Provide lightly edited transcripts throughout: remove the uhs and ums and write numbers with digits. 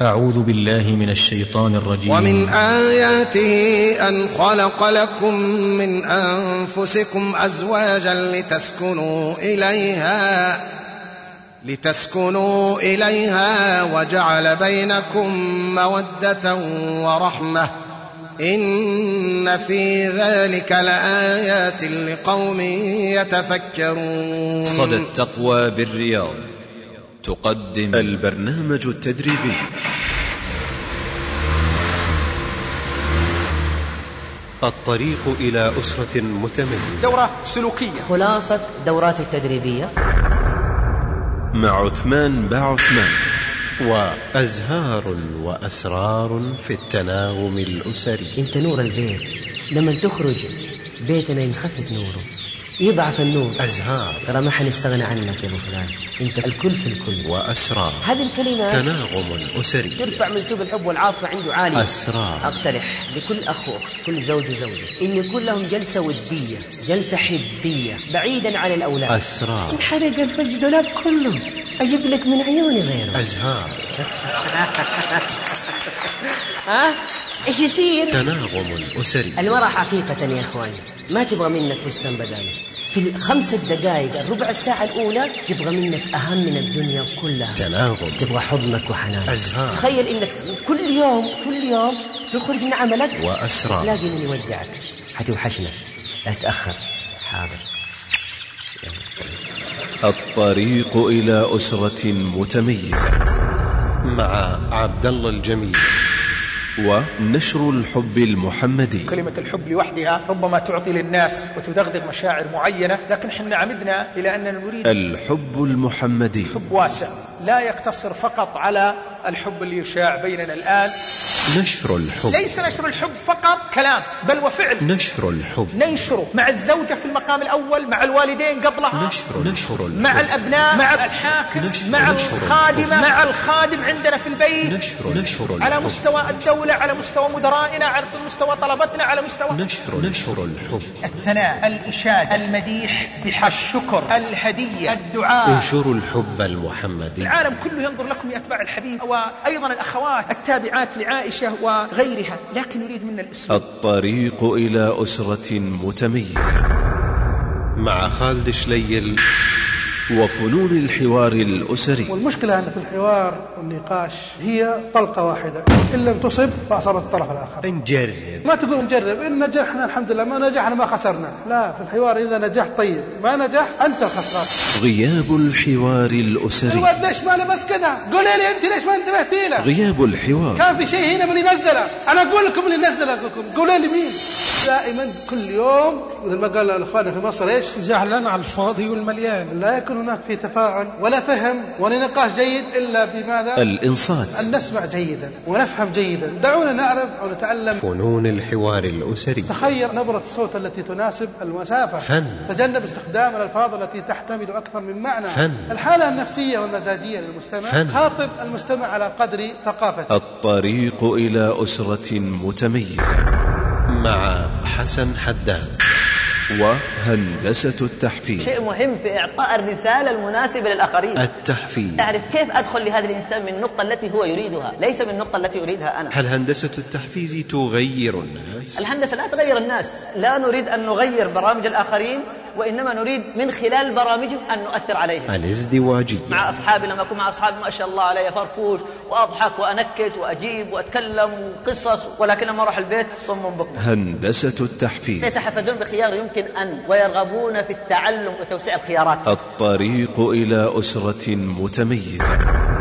أعوذ بالله من الشيطان الرجيم. ومن آياته أن خلق لكم من أنفسكم أزواجا لتسكنوا إليها وجعل بينكم مودة ورحمة إن في ذلك لآيات لقوم يتفكرون. صدى التقوى بالرياض تقدم البرنامج التدريبي الطريق إلى أسرة متميزة، دورة سلوكية، خلاصة دورات التدريبية مع عثمان باعثمان، وأزهار وأسرار في التناغم الأسري. انت نور البيت، لما تخرج بيتنا ينخفت نوره، يضعف النور. أزهار ترى ما حنستغنى عنك يا ابو فلان، انت الكل في الكل. وأسرار هذه الكلمات تناغم أسري ترفع منسوب الحب والعاطفة عنده عالي. أسرار. اقترح لكل أخ وأخت، كل زوج وزوجة، إن يكون لهم جلسة ودية، جلسة حبية بعيدا عن الأولاد. أسرار. انحرق الدولاب كله، أجيب لك من عيوني غيره. أزهار. إيش يصير؟ تناغم أسري. المرأة حقيقة يا إخواني ما تبغى منك فستان بداني، في 5 دقائق الربع الساعة الأولى تبغى منك أهم من الدنيا كلها. تناغم. تبغى حضنك وحنانك. أزهار. تخيل إنك كل يوم تخرج من عملك وأسرار. تلاقي من يودعك، حتوحشنا، لا تأخر. حاضر. الطريق إلى أسرة متميزة مع عبد الله الجميل ونشر الحب المحمدي. كلمة الحب لوحدها ربما تعطي للناس وتدغدغ مشاعر معينة، لكن حنا عمدنا إلى أننا نريد الحب المحمدي، حب واسع لا يقتصر فقط على الحب اللي يشاع بيننا الآن. نشر الحب ليس نشر الحب فقط كلام، بل وفعل. نشر الحب ننشره مع الزوجة في المقام الأول، مع الوالدين قبلها، نشر الحب مع الأبناء، مع الحاكم، مع الخادمة، مع الخادم عندنا في البيت، نشر على مستوى الدولة، على مستوى مدرائنا، على مستوى طلبتنا، على مستوى نشر الحب. الثناء، الإشادة، المديح، الشكر، الهدية، الدعاء. انشروا الحب المحمدي. العالم كله ينظر لكم يا أتباع الحبيب، وأيضا الأخوات التابعات لعائشة وغيرها، لكن نريد منا الأسرة. الطريق إلى أسرة متميزة مع خالد شليل وفنون الحوار الأسري. والمشكلة أن في الحوار والنقاش هي طلقة واحدة، إن لم تصب فأصابت الطرف الآخر. نجرب، ما تقول نجرب، إن نجحنا الحمد لله، ما نجحنا ما خسرنا. لا، في الحوار إذا نجح طيب، ما نجح أنت الخسران. غياب الحوار الأسري. الواد ليش ما لبس كذا؟ قولي لي أنت ليش ما انتبهتي له؟ غياب الحوار. كان في شيء هنا من ينزله، أنا أقول لكم اللي نزله لكم، قولي لي مين؟ دائما كل يوم مثل ما قال الأخوان في مصر إيش؟ جهلا على الفاضي والمليان. لا يكون هناك في تفاعل ولا فهم ولا نقاش جيد إلا بماذا؟ الإنصات. أن نسمع جيدا ونفهم جيدا. دعونا نعرف أو نتعلم فنون الحوار الأسري. تخير نبرة الصوت التي تناسب المسافة. فن. تجنب استخدام الألفاظ التي تحتمل أكثر من معنى. فن. الحالة النفسية والمزاجية للمستمع. فن. خاطب المستمع على قدر ثقافته. الطريق إلى أسرة متميزة مع حسن حداد وهندسة التحفيز. شيء مهم في إعطاء الرسالة المناسبة للآخرين. التحفيز. تعرف كيف أدخل لهذا الإنسان من النقطة التي هو يريدها، ليس من النقطة التي أريدها أنا. هل هندسة التحفيز تغير الناس؟ الهندسة لا تغير الناس، لا نريد أن نغير برامج الآخرين، وإنما نريد من خلال برامجهم أن نؤثر عليهم. الازدواجية. مع أصحابي، لما أكون مع أصحابي ما شاء الله علي فرفوش وأضحك وأنكت وأجيب وأتكلم وقصص، ولكن لما أروح البيت صم بكم. هندسة التحفيز. سيتحفزون بخيار يمكن أن ويرغبون في التعلم وتوسيع الخيارات. الطريق إلى أسرة متميزة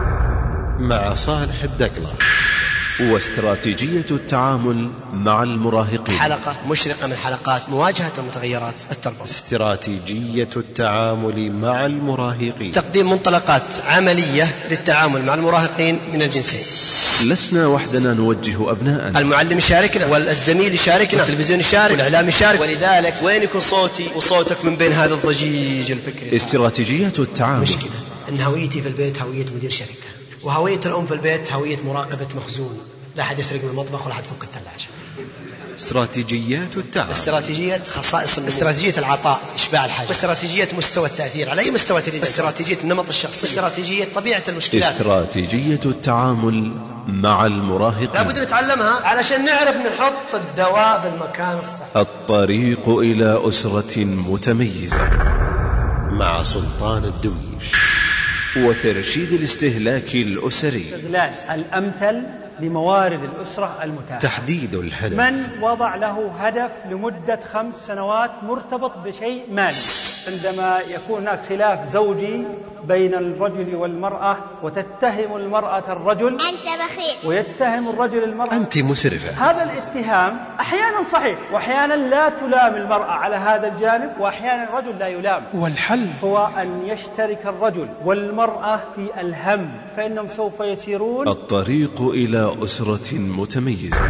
مع صالح الدقلة واستراتيجية التعامل مع المراهقين. حلقة مشرقة من حلقات مواجهة المتغيرات التربوية. استراتيجية التعامل مع المراهقين. تقديم منطلقات عملية للتعامل مع المراهقين من الجنسين. لسنا وحدنا نوجه أبناءنا، المعلم يشاركنا والزميل يشاركنا والتلفزيون يشارك والإعلام يشارك، ولذلك وين يكون صوتي وصوتك من بين هذا الضجيج الفكري؟ استراتيجية التعامل. مشكلة أن هويتي في البيت هوية مدير شركة، وهوية الأم في البيت هوية مراقبة مخزون، لا أحد يسرق من المطبخ ولا أحد يفك الثلاجة. استراتيجيات التعامل، استراتيجية خصائص النمو، استراتيجية العطاء إشباع الحاجة، واستراتيجية مستوى التأثير على أي مستوى تريد، استراتيجية النمط الشخصي، استراتيجية طبيعة المشكلات، استراتيجية التعامل مع المراهقين. لابد نتعلمها علشان نعرف نحط الدواء في المكان الصحيح. الطريق إلى أسرة متميزة مع سلطان الدويش، وترشيد الاستهلاك الأسري، استغلال الأمثل لموارد الأسرة المتاحة، تحديد الهدف، من وضع له هدف لمدة 5 سنوات مرتبط بشيء مالي. عندما يكون هناك خلاف زوجي بين الرجل والمرأة وتتهم المرأة الرجل أنت بخيل، ويتهم الرجل المرأة أنت مسرفة، هذا الاتهام أحيانا صحيح وأحيانا لا تلام المرأة على هذا الجانب، وأحيانا الرجل لا يلام. والحل هو أن يشترك الرجل والمرأة في الهم، فإنهم سوف يسيرون. الطريق إلى أسرة متميزة.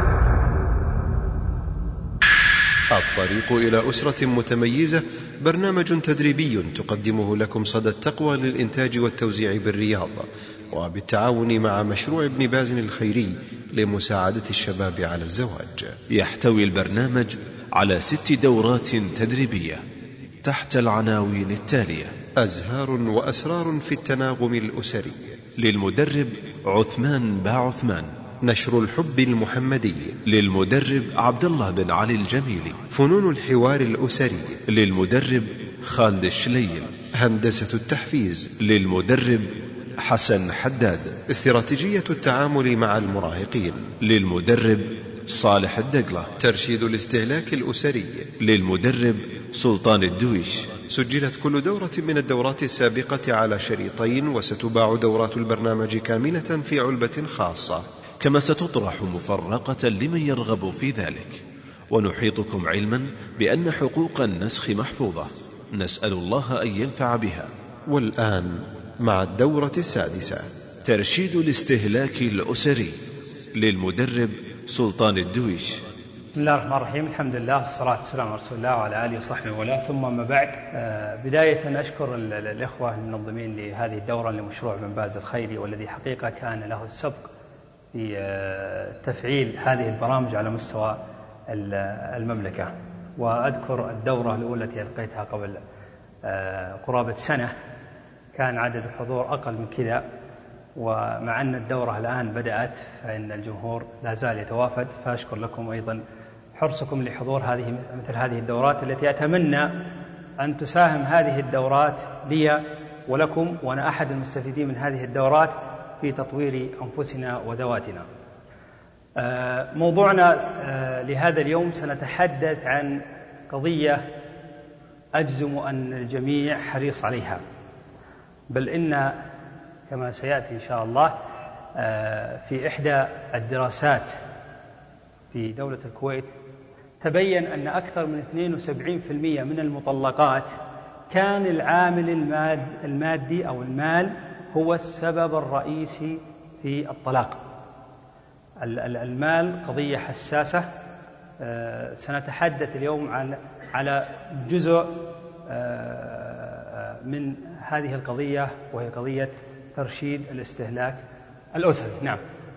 الطريق إلى أسرة متميزة برنامج تدريبي تقدمه لكم صدى التقوى للإنتاج والتوزيع بالرياض، وبالتعاون مع مشروع ابن باز الخيري لمساعدة الشباب على الزواج. يحتوي البرنامج على 6 دورات تدريبية تحت العناوين التالية: أزهار وأسرار في التناغم الأسري، للمدرب عثمان باعثمان. نشر الحب المحمدي، للمدرب عبد الله بن علي الجميلي. فنون الحوار الأسري، للمدرب خالد الشليل. هندسة التحفيز، للمدرب حسن حداد. استراتيجية التعامل مع المراهقين، للمدرب صالح الدقلة. ترشيد الاستهلاك الأسري، للمدرب سلطان الدويش. سجلت كل دورة من الدورات السابقة على شريطين، وستباع دورات البرنامج كاملة في علبة خاصة، كما ستطرح مفرقة لمن يرغب في ذلك. ونحيطكم علما بأن حقوق النسخ محفوظة، نسأل الله أن ينفع بها. والآن مع الدورة السادسة، ترشيد الاستهلاك الأسري، للمدرب سلطان الدويش. بسم الله الرحمن الرحيم، الحمد لله والصلاة والسلام على رسول الله وعلى آله وصحبه وله، ثم ما بعد. بداية أشكر الإخوة المنظمين لهذه الدورة لمشروع ابن باز الخيري، والذي حقيقة كان له السبق في تفعيل هذه البرامج على مستوى المملكة. وأذكر الدورة الأولى التي ألقيتها قبل قرابة سنة كان عدد الحضور أقل من كذا، ومع أن الدورة الآن بدأت فإن الجمهور لا زال يتوافد. فأشكر لكم أيضا حرصكم لحضور مثل هذه الدورات، التي أتمنى أن تساهم هذه الدورات لي ولكم، وأنا أحد المستفيدين من هذه الدورات في تطوير أنفسنا وذواتنا. موضوعنا لهذا اليوم سنتحدث عن قضية أجزم أن الجميع حريص عليها، بل إن كما سيأتي إن شاء الله في إحدى الدراسات في دولة الكويت تبين أن أكثر من 72% من المطلقات كان العامل المادي أو المال هو السبب الرئيسي في الطلاق. المال قضية حساسة، سنتحدث اليوم على جزء من هذه القضية، وهي قضية ترشيد الاستهلاك الأسري. نعم.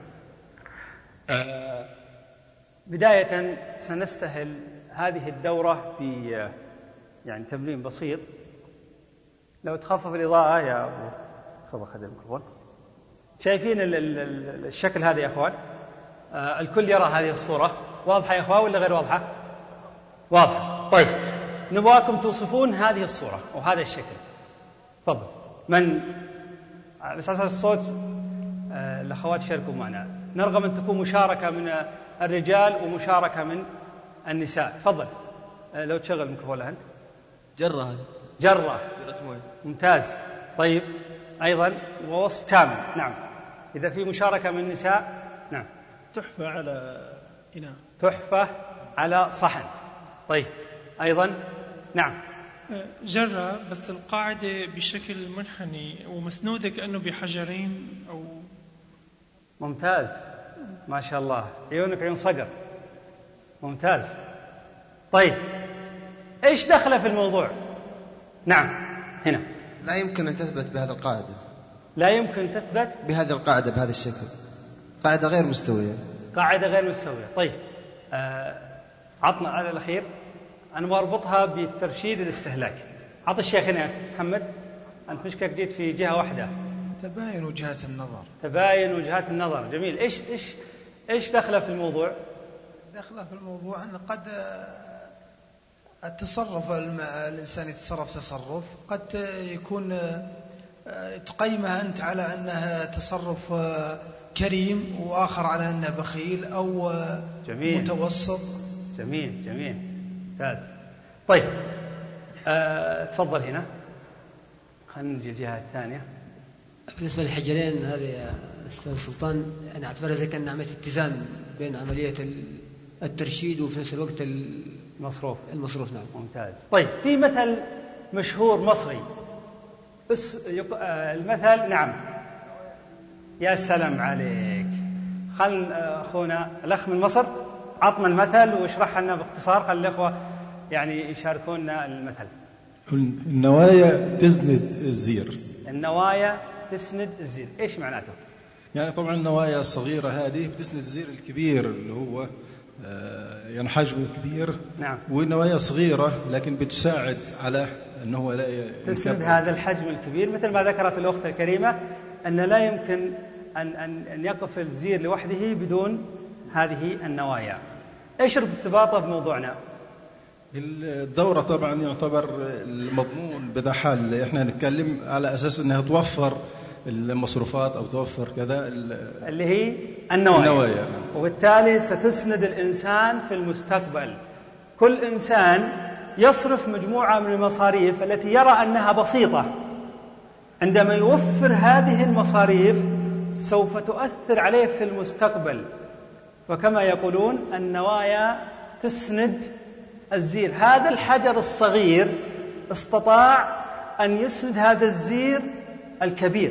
بداية سنستهل هذه الدورة في يعني تمرين بسيط. لو تخفف الإضاءة يا أبو خذ الميكروفون. شايفين الشكل هذا يا أخوان؟ الكل يرى هذه الصورة واضحة يا أخوان ولا غير واضحة؟ واضحة. طيب نبغاكم توصفون هذه الصورة وهذا الشكل. تفضل. من بس على الصوت الأخوات شاركوا معنا، نرغب أن تكون مشاركة من الرجال ومشاركة من النساء. تفضل. لو تشغل الميكروفون أنت. جرة ممتاز. طيب أيضا ووصف كامل. نعم. إذا في مشاركة من النساء. نعم. تحفة على إناء. تحفة على صحن. طيب أيضا. نعم. جرة بس القاعدة بشكل منحني ومسنودة كأنه بحجرين أو. ممتاز ما شاء الله، عيونك عيون صقر. ممتاز. طيب إيش دخل في الموضوع؟ نعم هنا. لا يمكن أن تثبت بهذه القاعدة. لا يمكن تثبت بهذه القاعدة بهذا الشكل. قاعدة غير مستوية. قاعدة غير مستوية. طيب عطنا على الأخير أنا بربطها بالترشيد الاستهلاكي. عط الشيخ هنا محمد، أنت مشكلك جيت في جهة واحدة. تباين وجهات النظر. تباين وجهات النظر، جميل. إيش دخله في الموضوع؟ دخله في الموضوع أن قد التصرف الإنسان يتصرف تصرف قد يكون تقيمه أنت على أنها تصرف كريم وآخر على أنه بخيل أو جميل. متوسط. جميل ممتاز. طيب تفضل هنا، خلينا نجي الجهة الثانية. بالنسبة للحجرين هذه يا أستاذ سلطان أنا أعتبرها زي كأن عملية اتزان بين عملية الترشيد وفي نفس الوقت المصروف. نعم ممتاز. طيب في مثل مشهور مصري المثل، نعم يا سلام عليك. خل أخونا الأخ من مصر عطنا المثل واشرح لنا باختصار، خل الأخوة يعني يشاركونا المثل. النوايا تسند الزير. النوايا تسند الزير، إيش معناته؟ يعني طبعا النوايا الصغيرة هذه بتسند الزير الكبير اللي هو يعني حجمه كبير. نعم. والنوايا صغيرة لكن بتساعد على أنه لا تسند هذا الحجم الكبير، مثل ما ذكرت الأخت الكريمة أن لا يمكن أن يقف الزير لوحده بدون هذه النوايا. إيش ارتباطه بموضوعنا؟ الدورة طبعا يعتبر المضمون بدا حال احنا نتكلم على أساس أنها توفر المصروفات أو توفر كذا اللي هي النوايا. وبالتالي ستسند الإنسان في المستقبل. كل إنسان يصرف مجموعة من المصاريف التي يرى أنها بسيطة، عندما يوفر هذه المصاريف سوف تؤثر عليه في المستقبل. وكما يقولون النوايا تسند الزير. هذا الحجر الصغير استطاع أن يسند هذا الزير الكبير.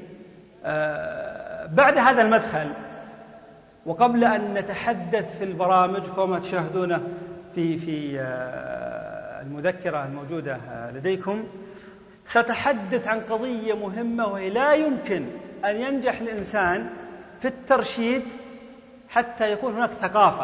بعد هذا المدخل وقبل أن نتحدث في البرامج كما تشاهدونه في المذكرة الموجودة لديكم، سأتحدث عن قضية مهمة، وهي لا يمكن أن ينجح الإنسان في الترشيد حتى يكون هناك ثقافة.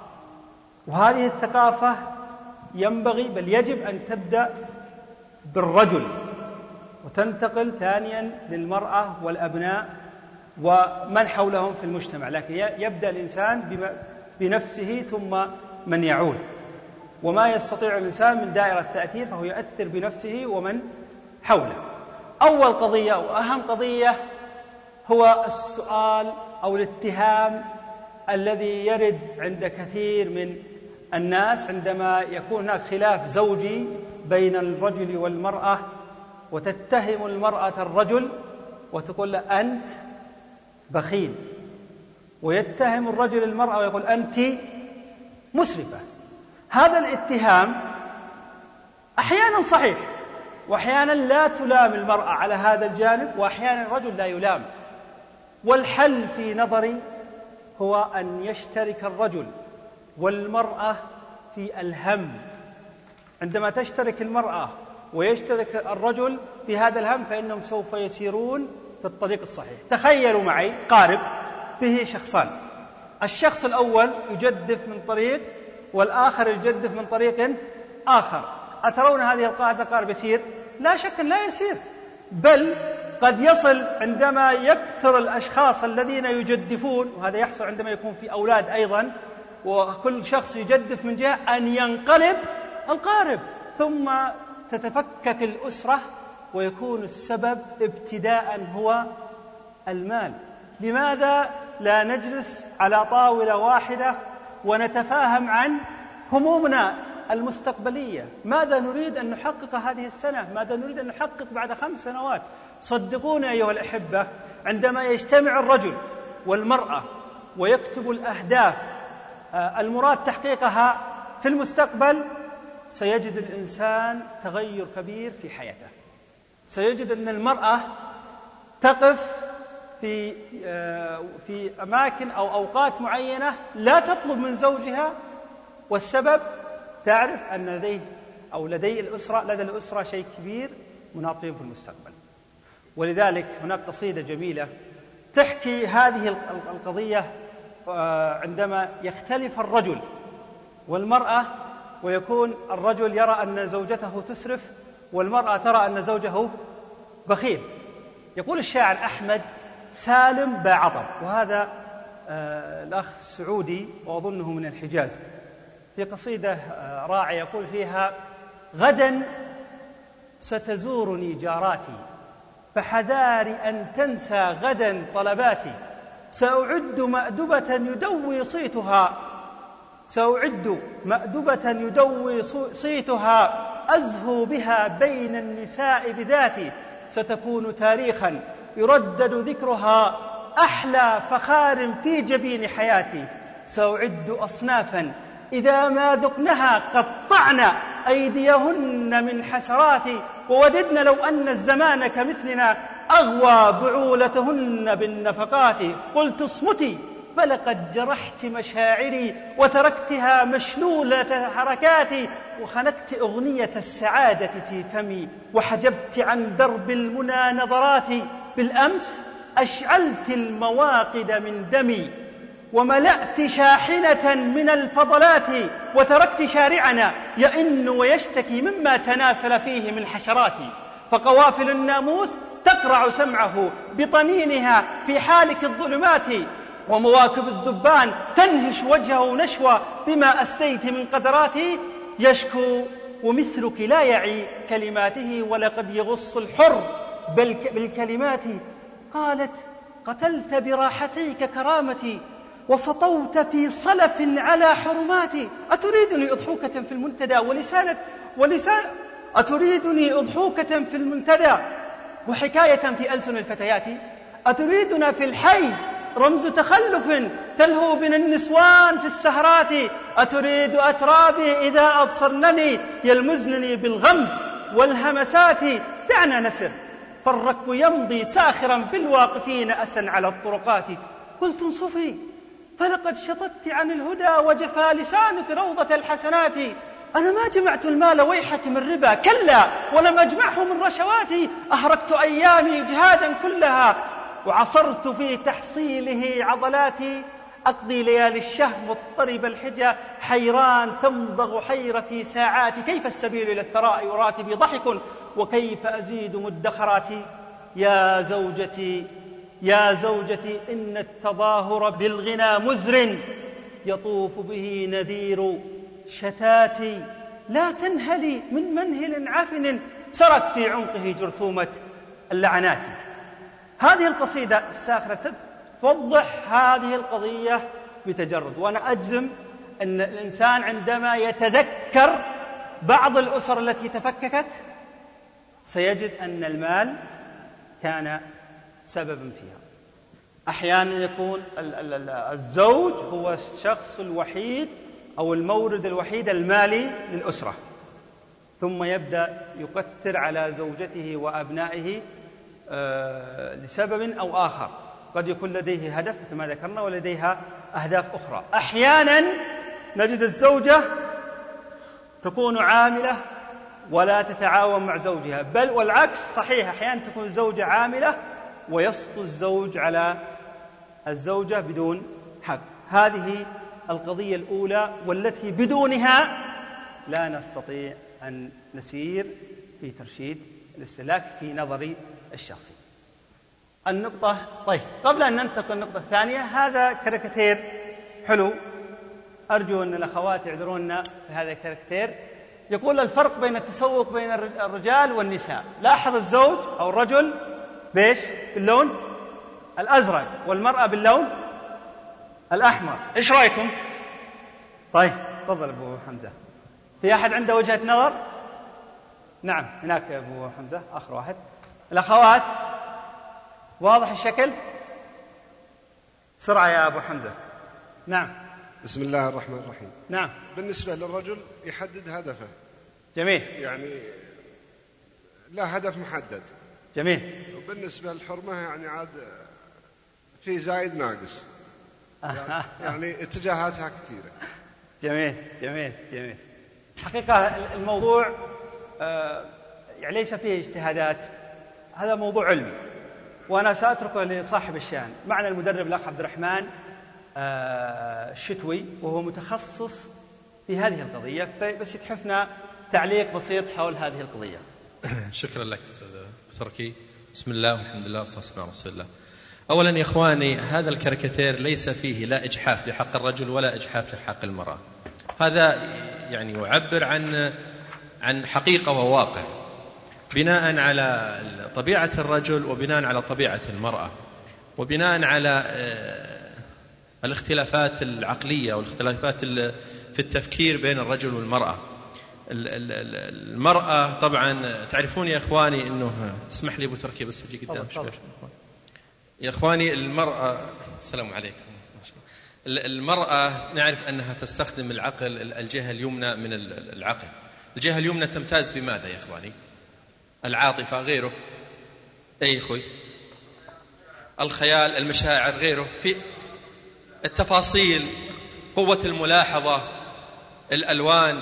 وهذه الثقافة ينبغي بل يجب أن تبدأ بالرجل وتنتقل ثانيا للمرأة والأبناء ومن حولهم في المجتمع، لكن يبدأ الإنسان بنفسه ثم من يعول. وما يستطيع الإنسان من دائرة التأثير فهو يؤثر بنفسه ومن حوله. أول قضية وأهم قضية هو السؤال أو الاتهام الذي يرد عند كثير من الناس عندما يكون هناك خلاف زوجي بين الرجل والمرأة، وتتهم المرأة الرجل وتقول له أنت بخيل، ويتهم الرجل المرأة ويقول أنت مسرفة. هذا الاتهام أحيانا صحيح، وأحيانا لا تلام المرأة على هذا الجانب، وأحيانا الرجل لا يلام. والحل في نظري هو أن يشترك الرجل والمرأة في الهم. عندما تشترك المرأة ويشترك الرجل في هذا الهم فإنهم سوف يسيرون في الطريق الصحيح. تخيلوا معي قارب به شخصان، الشخص الأول يجدف من طريق والآخر يجدف من طريق آخر. أترون هذه القاعدة قارب يسير؟ لا شك لا يسير، بل قد يصل عندما يكثر الأشخاص الذين يجدفون، وهذا يحصل عندما يكون في أولاد أيضا، وكل شخص يجدف من جهة أن ينقلب القارب، ثم تتفكك الأسرة ويكون السبب ابتداء هو المال. لماذا لا نجلس على طاولة واحدة ونتفاهم عن همومنا المستقبلية؟ ماذا نريد أن نحقق هذه السنة؟ ماذا نريد أن نحقق بعد 5 سنوات؟ صدقوني أيها الأحبة، عندما يجتمع الرجل والمرأة ويكتب الأهداف المراد تحقيقها في المستقبل، سيجد الإنسان تغير كبير في حياته. سيجد أن المرأة تقف في أماكن أو أوقات معينة لا تطلب من زوجها، والسبب تعرف أن لدى الأسرة شيء كبير مناطين في المستقبل. ولذلك هناك قصيدة جميلة تحكي هذه القضية. عندما يختلف الرجل والمرأة، ويكون الرجل يرى أن زوجته تسرف والمرأة ترى أن زوجه بخيل. يقول الشاعر أحمد سالم باعطب، وهذا الأخ السعودي وأظنه من الحجاز، في قصيدة راعية يقول فيها: غدا ستزورني جاراتي فحذاري أن تنسى غدا طلباتي، سأعد مأدبة يدوي صيتها أزهو بها بين النساء بذاتي، ستكون تاريخا يردد ذكرها أحلى فخار في جبين حياتي، سأعد أصنافا إذا ما ذقنها قطعن أيديهن من حسراتي، ووددن لو أن الزمان كمثلنا أغوى بعولتهن بالنفقات. قلت اصمتي فلقد جرحت مشاعري وتركتها مشلولة حركاتي، وخنقت أغنية السعادة في فمي وحجبت عن درب المنى نظراتي، بالأمس أشعلت المواقد من دمي وملأت شاحنة من الفضلات، وتركت شارعنا يئن ويشتكي مما تناسل فيه من حشراتي، فقوافل الناموس تقرع سمعه بطنينها في حالك الظلمات، ومواكب الذبان تنهش وجهه نشوى بما أسديت من قدراتي، يشكو ومثلك لا يعي كلماته ولقد يغص الحر بالكلمات. قالت: قتلت براحتيك كرامتي وسطوت في صلف على حرماتي، أتريدني أضحوكة في المنتدى أتريدني أضحوكة في المنتدى وحكاية في ألسن الفتيات، أتريدنا في الحي رمز تخلف تلهو بنا النسوان في السهرات، أتريد أترابي إذا أبصرنني يلمزنني بالغمز والهمسات، دعنا نسر فالركب يمضي ساخرا بالواقفين أسا على الطرقات. قلت انصفي فلقد شططت عن الهدى وجفى لسانك روضة الحسنات، أنا ما جمعت المال ويحك من ربا، كلا ولم أجمعه من رشواتي، أهرقت أيامي جهادا كلها وعصرت في تحصيله عضلاتي، أقضي ليالي الشهر مضطرب الحجة حيران تمضغ حيرتي ساعاتي، كيف السبيل إلى الثراء وراتبي ضحك وكيف أزيد مدخراتي. يا زوجتي إن التظاهر بالغنى مزر يطوف به نذير شتاتي، لا تنهلي من منهل عفن سرت في عنقه جرثومة اللعنات. هذه القصيدة الساخرة توضح هذه القضية بتجرد، وأنا أجزم أن الإنسان عندما يتذكر بعض الأسر التي تفككت سيجد أن المال كان سببا فيها. أحيانا يكون الزوج هو الشخص الوحيد أو المورد الوحيد المالي للأسرة، ثم يبدأ يكثر على زوجته وأبنائه لسبب أو آخر، قد يكون لديه هدف مثل ما ذكرنا ولديها أهداف أخرى. أحيانا نجد الزوجة تكون عاملة ولا تتعاون مع زوجها، بل والعكس صحيح، أحيانا تكون الزوجة عاملة ويسقط الزوج على الزوجة بدون حق. هذه القضية الأولى والتي بدونها لا نستطيع أن نسير في ترشيد الاستهلاك في نظري الشخصي. النقطة، طيب قبل أن ننتقل النقطة الثانية، هذا كاريكاتير حلو، أرجو أن الأخوات يعذروننا في هذا الكاريكاتير. يقول الفرق بين التسوق بين الرجال والنساء. لاحظ الزوج أو الرجل بيش باللون الأزرق والمرأة باللون الأحمر، إيش رأيكم؟ طيب تفضل أبو حمزة. في أحد عنده وجهة نظر؟ نعم هناك يا أبو حمزة آخر واحد. الأخوات واضح الشكل؟ بسرعة يا أبو حمزة. نعم. بسم الله الرحمن الرحيم. نعم. بالنسبة للرجل يحدد هدفه. جميل. يعني لا هدف محدد. جميل. وبالنسبة للحرمة يعني عاد في زايد ناقص. يعني اتجاهاتها كثيرة. جميل جميل جميل. حقيقة الموضوع يعني ليس فيه اجتهادات، هذا موضوع علمي وأنا سأتركه لصاحب الشأن. معنا المدرب الأخ عبد الرحمن الشتوي وهو متخصص في هذه القضية، بس يتحفنا تعليق بسيط حول هذه القضية. شكرا لك أستاذ تركي. بسم الله والحمد لله والصلاة والسلام على رسول الله. أولا يا إخواني، هذا الكاريكاتير ليس فيه لا إجحاف لحق الرجل ولا إجحاف لحق المرأة، هذا يعني يعبر عن حقيقة وواقع بناء على طبيعة الرجل وبناء على طبيعة المرأة وبناء على الاختلافات العقلية والاختلافات في التفكير بين الرجل والمرأة. المرأة طبعا تعرفون يا إخواني أنه اسمح لي أبو تركي بس أجي قدام شوي يا إخواني. المرأة السلام عليكم. المرأة نعرف أنها تستخدم العقل، الجهة اليمنى من العقل. الجهة اليمنى تمتاز بماذا يا إخواني؟ العاطفة، غيره أي أخوي؟ الخيال، المشاعر، غيره في التفاصيل، قوة الملاحظة، الألوان،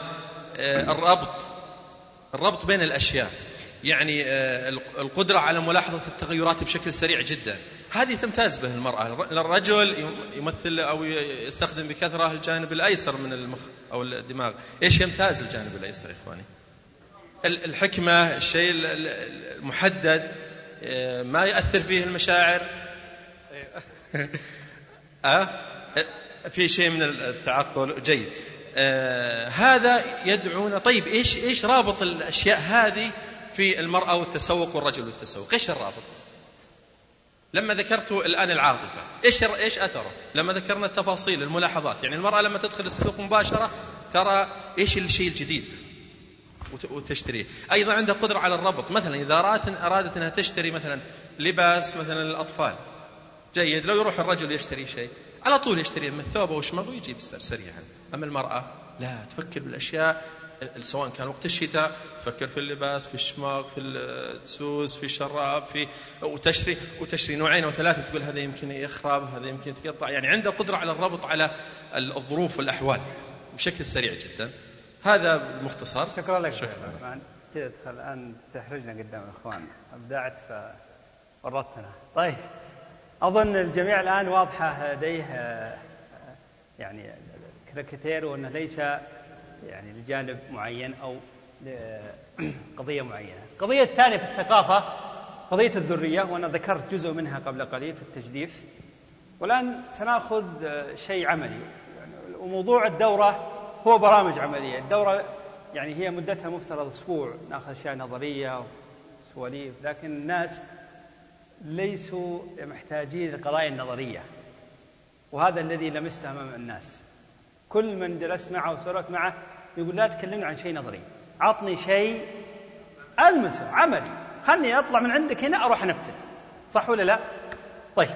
الربط بين الأشياء، يعني القدرة على ملاحظة التغيرات بشكل سريع جدا، هذه تمتاز به المرأة. الرجل يمثل أو يستخدم بكثرة الجانب الأيسر من المخ أو الدماغ. إيش يمتاز الجانب الأيسر يا إخواني؟ الحكمة، الشيء المحدد، ما يأثر فيه المشاعر. في شيء من التعقل. جيد. هذا يدعونا. طيب إيش رابط الأشياء هذه في المرأة والتسوق والرجل والتسوق؟ إيش الرابط؟ لما ذكرت الآن العاطفة، إيش أثره؟ لما ذكرنا التفاصيل، الملاحظات، يعني المرأة لما تدخل السوق مباشرة ترى إيش الشيء الجديد وتشتريه. أيضا عندها قدرة على الربط، مثلا إذا أرادت أنها تشتري مثلا لباس مثلا للأطفال، جيد، لو يروح الرجل يشتري شيء على طول يشتري من ثوبه وشماغه ويجيب سريعا. أما المرأة لا، تفكر بالأشياء، سواء كان وقت الشتاء تفكر في اللباس، في الشماغ، في الدسوس، في الشراب، وتشتري نوعين أو ثلاثة، تقول هذا يمكن يخرب، هذا يمكن يتقطع، يعني عنده قدرة على الربط على الظروف والأحوال بشكل سريع جدا. هذا باختصار. شكرا لك. شكرا. تدخل الآن تحرجنا قدام الإخوان، أبدعت فورطتنا. طيب، أظن الجميع الآن واضحة لديه يعني كاريكاتير، وأنه ليس يعني لجانب معين أو قضية معينة. القضية الثانية في الثقافة قضية الذرية، وأنا ذكرت جزء منها قبل قليل في التجديف، والآن سنأخذ شيء عملي. وموضوع الدورة هو برامج عملية. الدورة يعني هي مدتها مفترض أسبوع، نأخذ أشياء نظرية وسواليف، لكن الناس ليسوا محتاجين للقضايا النظرية، وهذا الذي لمسته أمام الناس. كل من جلست معه وسولفت معه يقول لا تكلمنا عن شيء نظري، عطني شيء ألمسه عملي، خلني أطلع من عندك هنا أروح أنفذ. صح ولا لا؟ طيب،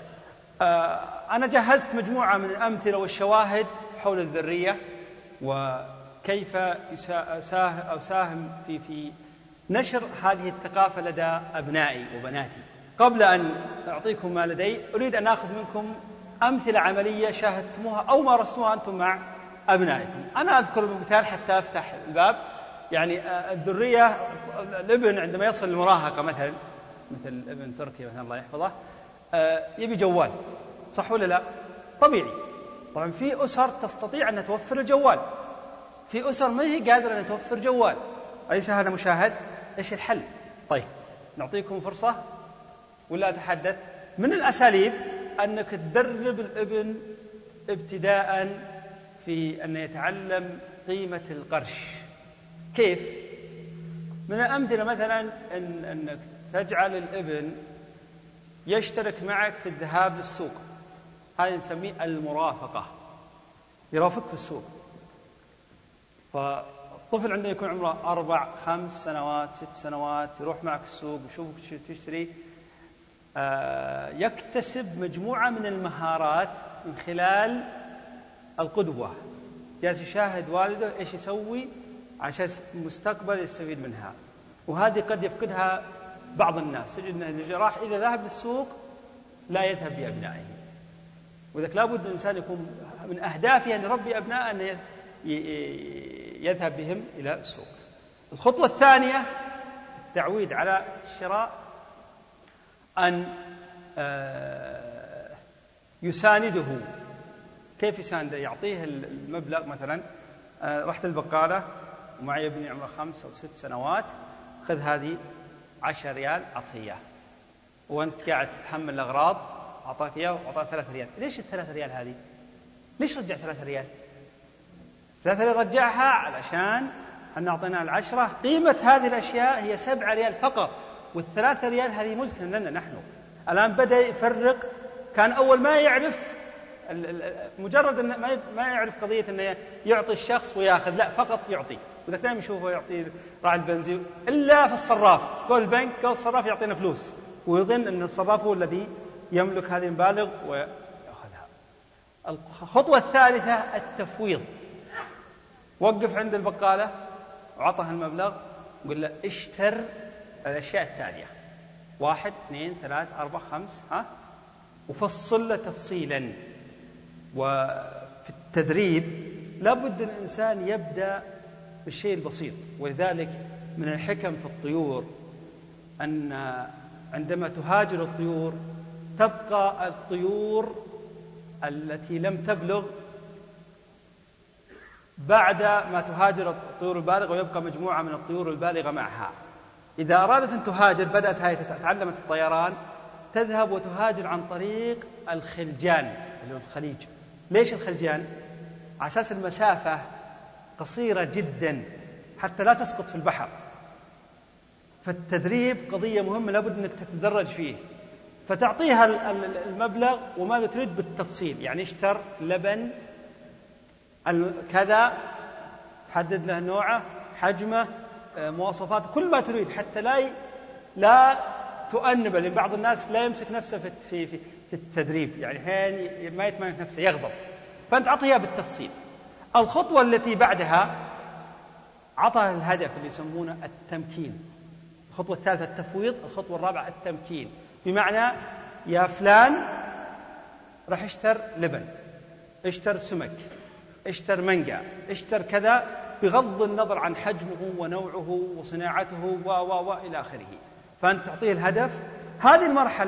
أنا جهزت مجموعة من الأمثلة والشواهد حول الذرية وكيف أساهم في نشر هذه الثقافة لدى أبنائي وبناتي. قبل أن أعطيكم ما لدي، أريد أن أخذ منكم أمثلة عملية شاهدتموها أو مارستوها أنتم مع أبنائكم. أنا أذكر بمثال حتى أفتح الباب. يعني الذرية، الابن عندما يصل للمراهقة مثل ابن تركي مثلا الله يحفظه، يبي جوال. صح ولا لا؟ طبيعي. طبعا في أسر تستطيع أن توفر الجوال، في أسر ما هي قادرة أن توفر جوال. أليس هذا مشاهد؟ إيش الحل؟ طيب، نعطيكم فرصة ولا أتحدث. من الأساليب أنك تدرب الابن ابتداء في أن يتعلم قيمة القرش. كيف؟ من الأمثلة مثلا أنك تجعل الابن يشترك معك في الذهاب للسوق، هذا نسميه المرافقة، يرافقك في السوق. فالطفل عندما يكون عمره 4 5 سنوات 6 سنوات يروح معك السوق ويشوفك تشتري، يكتسب مجموعة من المهارات من خلال القدوة. جالس يشاهد والده إيش يسوي عشان المستقبل يستفيد منها. وهذه قد يفقدها بعض الناس. تجد أن الجراح إذا ذهب للسوق لا يذهب بأبنائه، وذلك لا بد الإنسان يكون من أهدافه أن يربي أبناء أن يذهب بهم إلى السوق. الخطوة الثانية التعويد على الشراء، أن يسانده. كيف يسانده؟ يعطيه المبلغ مثلا رحت البقالة ومعي ابني عمره 5 أو 6 سنوات، خذ هذه 10 ريال أعطيه، وأنت قاعد تحمل الأغراض، أعطاك إياه وأعطاك 3 ريال. ليش ال3 ريال هذه؟ ليش رجع 3 ريال؟ 3 ريال رجعها علشان أن أعطينا 10، قيمة هذه الأشياء هي 7 ريال فقط، وال3 ريال هذه ملك لنا نحن. الآن بدأ يفرق، كان أول ما يعرف، مجرد أن ما يعرف قضية أنه يعطي الشخص ويأخذ، لا فقط يعطي. وذاك دائما يشوفه يعطي راعي البنزين إلا في الصراف، قول البنك قول الصراف يعطينا فلوس، ويظن أن الصراف هو الذي يملك هذه المبالغ ويأخذها. الخطوة الثالثة التفويض. وقف عند البقالة وعطها المبلغ وقال له اشتر الأشياء التالية 1 2 3 4 5 وفصل له تفصيلا. وفي التدريب لابد الإنسان يبدأ بالشيء البسيط، ولذلك من الحكم في الطيور أن عندما تهاجر الطيور تبقى الطيور التي لم تبلغ بعد ما تهاجر الطيور البالغة، ويبقى مجموعة من الطيور البالغة معها. إذا أرادت أن تهاجر، بدأت هاي تعلمت الطيران، تذهب وتهاجر عن طريق الخلجان اللي هو الخليج. ليش الخلجان؟ على أساس المسافة قصيرة جدا حتى لا تسقط في البحر. فالتدريب قضية مهمة لابد أنك تتدرج فيه، فتعطيها المبلغ وماذا تريد بالتفصيل. يعني اشتر لبن كذا، حدد له نوعه، حجمه، مواصفات، كل ما تريد، حتى لا تؤنب. لأن بعض الناس لا يمسك نفسه في التدريب، يعني حين ما يتمالك نفسه يغضب، فأنت أعطيها بالتفصيل. الخطوة التي بعدها عطى الهدف اللي يسمونه التمكين. الخطوة الثالثة التفويض، الخطوة الرابعة التمكين، بمعنى يا فلان راح اشتر لبن، اشتر سمك، اشتر منقع، اشتر كذا، بغض النظر عن حجمه ونوعه وصناعته وإلى آخره. فأنت تعطيه الهدف. هذه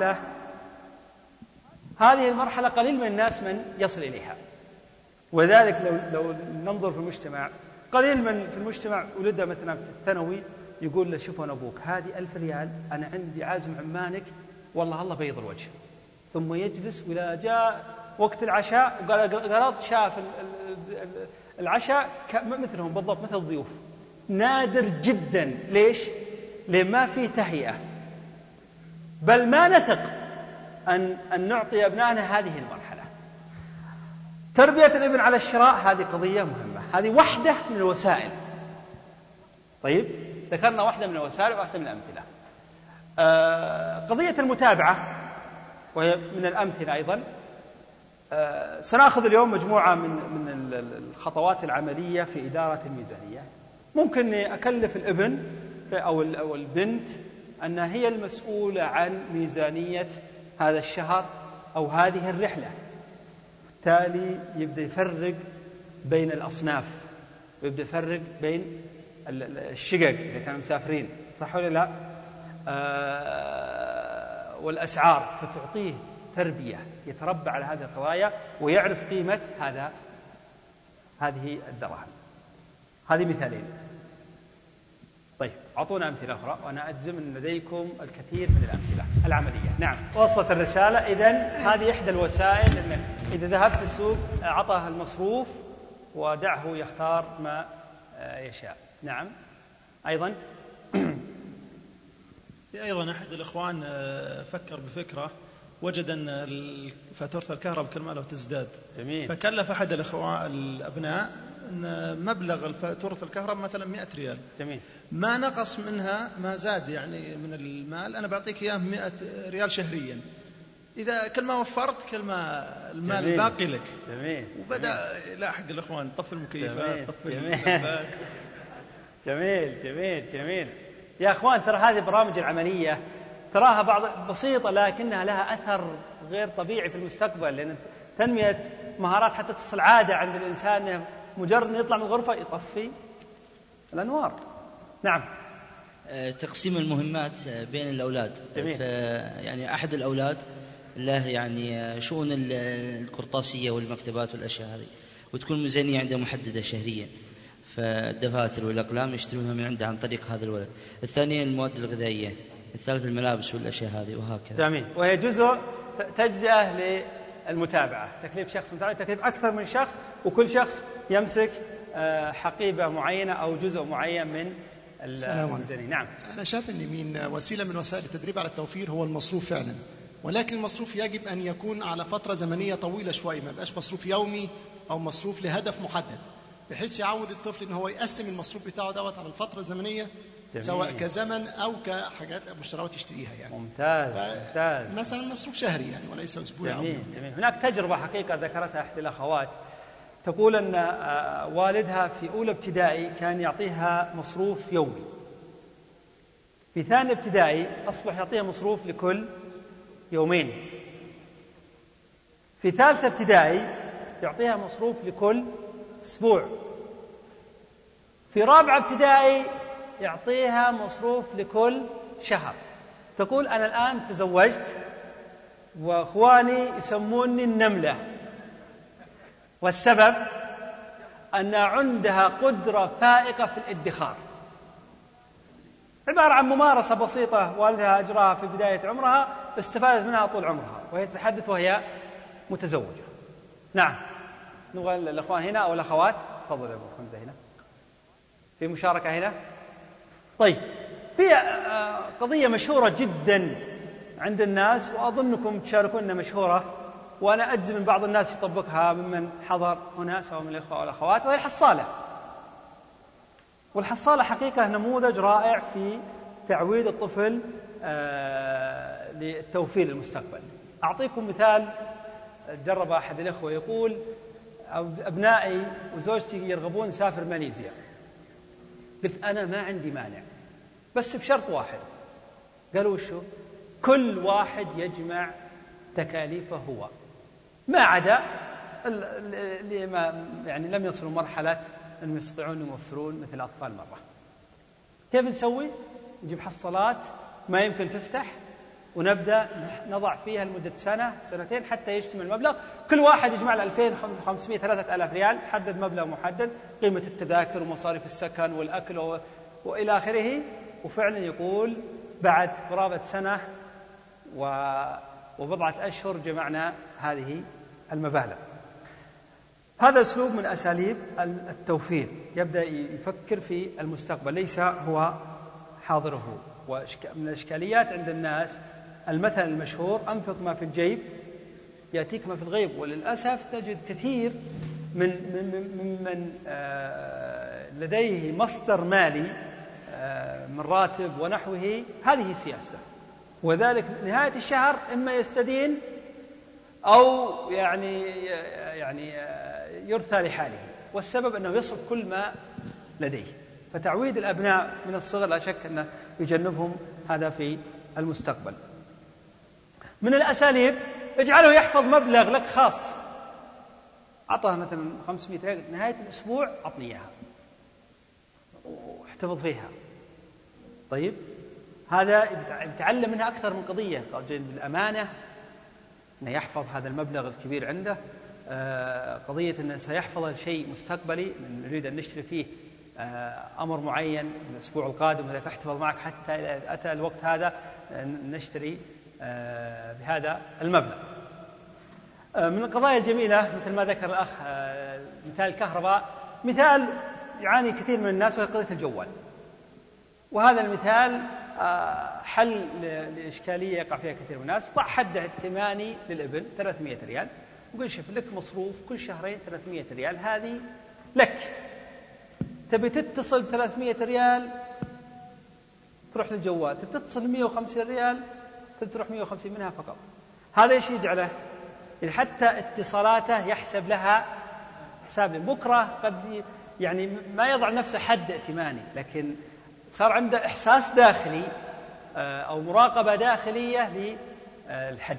المرحلة قليل من الناس من يصل إليها. وذلك لو ننظر في المجتمع، قليل من في المجتمع ولده مثلا في الثانوي يقول له شوف أنا أبوك هذه 1000 ريال أنا عندي عازم عمانك، والله الله بيض الوجه. ثم يجلس وإذا جاء وقت العشاء وقال شاف العشاء مثلهم بالضبط، مثل الضيوف، نادر جدا. ليش؟ لأن ما في تهيئة، بل ما نثق أن نعطي أبنائنا هذه المرحلة. تربية الابن على الشراء هذه قضية مهمة، هذه واحدة من الوسائل. طيب، ذكرنا واحدة من الوسائل وواحدة من الأمثلة. قضية المتابعة وهي من الأمثلة أيضا. سنأخذ اليوم مجموعة من الخطوات العملية في إدارة الميزانية. ممكن أكلف الابن أو البنت أنها هي المسؤولة عن ميزانية هذا الشهر أو هذه الرحلة، بالتالي يبدأ يفرق بين الأصناف، ويبدأ يفرق بين الشقق إذا كانوا مسافرين، صح ولا لا؟ والأسعار، فتعطيه تربية يتربى على هذه القضايا ويعرف قيمة هذه الدراهم. هذه مثالين. طيب، أعطونا أمثلة أخرى، وأنا أجزم أن لديكم الكثير من الأمثلة العملية. نعم، وصلت الرسالة. إذن هذه إحدى الوسائل، أن إذا ذهبت السوق أعطاه المصروف ودعه يختار ما يشاء. نعم. أيضا أحد الإخوان فكر بفكرة، وجد أن فاتورة الكهرباء كل ما له تزداد. جميل. فكلف أحد الأبناء أن مبلغ فاتورة الكهرباء مثلا 100 ريال. جميل. ما نقص منها، ما زاد يعني من المال، أنا بعطيك إياه 100 ريال شهريا. إذا كل ما وفرت كل ما المال الباقي لك. جميل. وبدأ يلاحق الإخوان، طفي المكيفات، طفي المكيفات. جميل جميل جميل. يا أخوان، ترى هذه البرامج العملية تراها بعض بسيطة، لكنها لها أثر غير طبيعي في المستقبل، لأن تنمية مهارات حتى تصل عادة عند الإنسان، مجرد أن يطلع من الغرفة يطفي الأنوار. نعم. تقسيم المهمات بين الأولاد. جميل. يعني أحد الأولاد له يعني شؤون القرطاسية والمكتبات والأشياء هذه، وتكون ميزانية عنده محددة شهريا. فالدفاتر والأقلام يشترونها من عنده عن طريق هذا الولد. الثانية المواد الغذائية، الثالث الملابس والأشياء هذه وهكذا. جميل. وهي جزء تجزئة للمتابعة، تكليف شخص متابعة، تكليف أكثر من شخص، وكل شخص يمسك حقيبة معينة أو جزء معين من الميزانية. نعم. أنا شايف أن من وسيلة من وسائل التدريب على التوفير هو المصروف فعلا، ولكن المصروف يجب أن يكون على فترة زمنية طويلة شوية، ما يبقاش مصروف يومي أو مصروف لهدف محدد، بحيث يعود الطفل أن هو يقسم المصروف بتاعه دوت على الفترة الزمنية. جميل. سواء كزمن أو كحاجات مشتريات يشتريها يعني. ممتاز. ممتاز. مثلا مصروف شهري يعني وليس أسبوعي. جميل. جميل. هناك تجربة حقيقة ذكرتها إحدى الأخوات، تقول أن والدها في أولى ابتدائي كان يعطيها مصروف يومي، في ثاني ابتدائي أصبح يعطيها مصروف لكل يومين، في ثالثة ابتدائي يعطيها مصروف لكل أسبوع، في رابعة ابتدائي يعطيها مصروف لكل شهر. تقول أنا الآن تزوجت وأخواني يسموني النملة، والسبب أن عندها قدرة فائقة في الادخار، عبارة عن ممارسة بسيطة والدها أجراها في بداية عمرها استفادت منها طول عمرها، وهي تتحدث وهي متزوجة. نعم. نبغى الأخوان هنا أو الأخوات. تفضل يا أبو حمزة هنا. في مشاركة هنا. طيب، في قضية مشهورة جدا عند الناس وأظنكم تشاركوننا مشهورة، وأنا أجزم من بعض الناس يطبقها ممن حضر هنا سواء من الإخوة والأخوات، وهي الحصالة. والحصالة حقيقة نموذج رائع في تعويد الطفل للتوفير للمستقبل. أعطيكم مثال جرب أحد الإخوة يقول أبنائي وزوجتي يرغبون نسافر ماليزيا. قلت أنا ما عندي مانع بس بشرط واحد. قالوا وشو؟ كل واحد يجمع تكاليفه هو، ما عدا اللي ما يعني لم يصلوا مرحلة أنهم يستطيعون يوفرون مثل الأطفال مرة. كيف نسوي؟ نجيب حصالات ما يمكن تفتح ونبدأ نضع فيها لمدة سنة سنتين حتى يجتمع المبلغ. كل واحد يجمع له 2500 3000 ريال، حدد مبلغ محدد، قيمة التذاكر ومصاريف السكن والأكل وإلى آخره. وفعلا يقول بعد قرابة سنة وبضعة أشهر جمعنا هذه المبالغ. هذا أسلوب من أساليب التوفير، يبدأ يفكر في المستقبل ليس هو حاضره. ومن الإشكاليات عند الناس المثل المشهور أنفق ما في الجيب يأتيك ما في الغيب. وللأسف تجد كثير من لديه مصدر مالي من راتب ونحوه هذه سياسته، وذلك نهاية الشهر إما يستدين أو يعني يرثى لحاله، والسبب أنه يصرف كل ما لديه. فتعويد الأبناء من الصغر لا شك أنه يجنبهم هذا في المستقبل. من الأساليب اجعله يحفظ مبلغ لك خاص. أعطاه مثلا 500 ريال، نهاية الأسبوع أعطني إياها واحتفظ فيها. طيب، هذا يتعلم منها أكثر من قضية، بالأمانة أنه يحفظ هذا المبلغ الكبير عنده، قضية أنه سيحفظ شيء مستقبلي نريد أن نشتري فيه أمر معين الأسبوع القادم، ولذلك احتفظ معك حتى إذا أتى الوقت هذا نشتري بهذا المبلغ. من القضايا الجميلة مثل ما ذكر الأخ مثال الكهرباء، مثال يعاني كثير من الناس وهي قضية الجوال. وهذا المثال حل لإشكالية يقع فيها كثير من الناس. ضع حد ائتماني للابن 300 ريال وقل شوف لك مصروف كل شهرين 300 ريال، هذه لك. تبي تتصل 300 ريال تروح للجوال، تبي تتصل 150 ريال تروح 150 منها فقط. هذا ايش يجعله؟ حتى اتصالاته يحسب لها حساب. بكرة قد يعني ما يضع نفسه حد ائتماني، لكن صار عنده إحساس داخلي أو مراقبة داخلية للحد.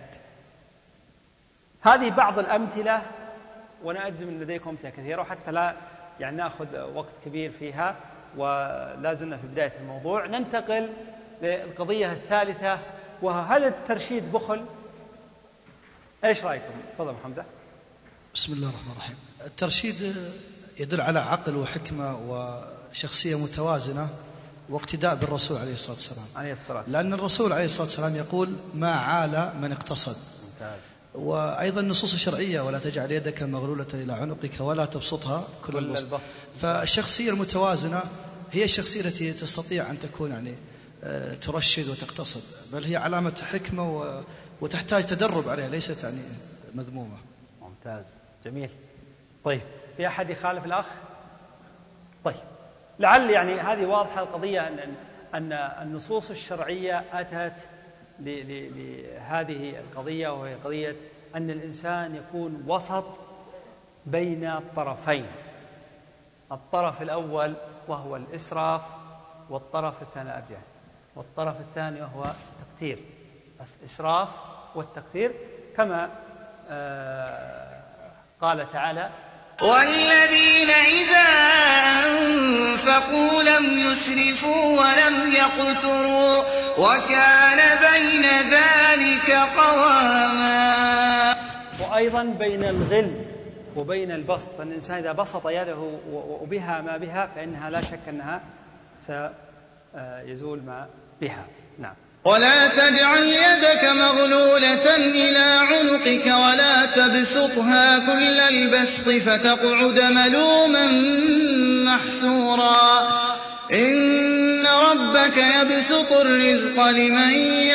هذه بعض الأمثلة، وأنا أجزم أن لديكم أمثلة كثيرة، وحتى لا يعني نأخذ وقت كبير فيها ولا زلنا في بداية الموضوع. ننتقل للقضية الثالثة، وهل الترشيد بخل؟ إيش رأيكم؟ تفضل حمزة. بسم الله الرحمن الرحيم. الترشيد يدل على عقل وحكمة وشخصية متوازنة واقتداء بالرسول عليه الصلاة والسلام. لأن الرسول عليه الصلاة والسلام يقول ما عال من اقتصد. ممتاز. وأيضا النصوص الشرعية ولا تجعل يدك مغلولة إلى عنقك ولا تبسطها كل البسط. فالشخصية المتوازنة هي الشخصية التي تستطيع أن تكون يعني ترشد وتقتصد، بل هي علامة حكمة وتحتاج تدرب عليها، ليست يعني مذمومة. ممتاز، جميل. طيب، في أحد يخالف الأخ؟ طيب، لعل يعني هذه واضحة القضية أن النصوص الشرعية أتت لهذه القضية، وهي قضية أن الإنسان يكون وسط بين الطرفين. الطرف الأول وهو الإسراف، والطرف الثاني أرجع، والطرف الثاني وهو التقتير. الإسراف والتقتير كما قال تعالى: والذين إذا أنفقوا لم يسرفوا ولم يقتروا وكان بين ذلك قواما. وأيضا بين الغل وبين البسط، فالإنسان إذا بسط يده وبها ما بها فإنها لا شك أنها سيزول ما بها. نعم. ولا تجعل يدك مغلولة إلى عنقك ولا تبسطها كل البسط فتقعد ملوما محسورا. إن ربك يبسط الرزق لمن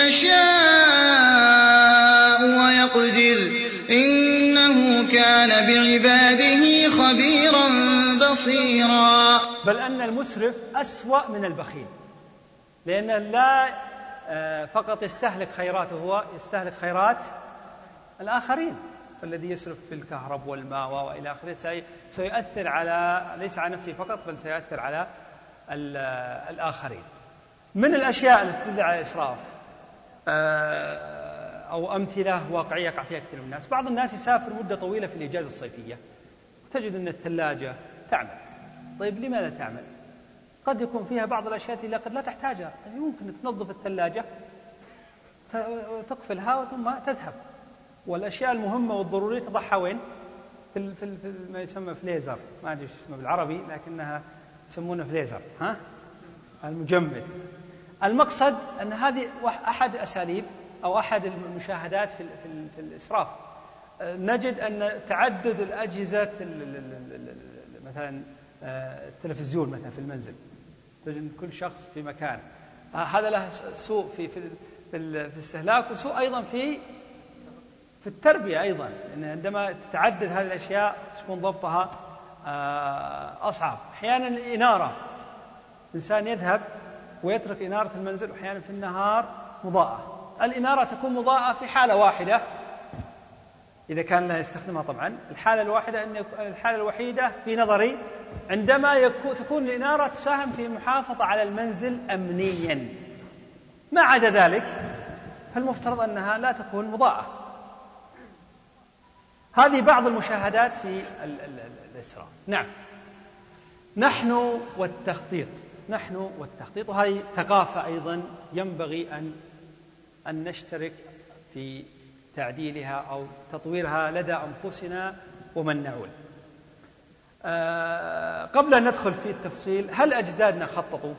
يشاء ويقدر إنه كان بعباده خبيرا بصيرا. بل أن المسرف أسوأ من البخيل، لأنه لا فقط يستهلك خيراته، هو يستهلك خيرات الآخرين. فالذي يسرف في الكهرب والماء وإلى آخره سيؤثر على ليس على نفسه فقط، بل سيؤثر على الآخرين. من الأشياء التي تدل على الإسراف أو أمثلة واقعية يقع فيها كثير من الناس. بعض الناس يسافر مدة طويلة في الإجازة الصيفية، تجد أن الثلاجة تعمل. طيب، لماذا تعمل؟ قد يكون فيها بعض الأشياء التي قد لا تحتاجها. يعني ممكن تنظف الثلاجة وتقفلها ثم تذهب، والأشياء المهمة والضرورية تضعها وين؟ في ما يسمى فليزر، ما أدري اسمه بالعربي لكنها يسمونه فليزر، المجمد. المقصد أن هذه أحد أساليب أو أحد المشاهدات في الإسراف. نجد أن تعدد الأجهزة، مثلا التلفزيون مثلا في المنزل، تجد كل شخص في مكان. هذا له سوء في الاستهلاك، وسوء أيضا في التربية أيضا، إن عندما تتعدد هذه الأشياء تكون ضبطها أصعب. أحيانا الإنارة، الإنسان يذهب ويترك إنارة المنزل، وأحيانا في النهار مضاءة. الإنارة تكون مضاءة في حالة واحدة إذا كان لا يستخدمها طبعا. الحالة الوحيدة في نظري عندما تكون الإنارة تساهم في المحافظة على المنزل أمنيا. ما عدا ذلك فالمفترض أنها لا تكون مضاءة. هذه بعض المشاهدات في الإسراف. نعم. نحن والتخطيط، وهذه ثقافة أيضا ينبغي أن نشترك في تعديلها أو تطويرها لدى أنفسنا ومن نعول. قبل أن ندخل في التفصيل، هل أجدادنا خططوا؟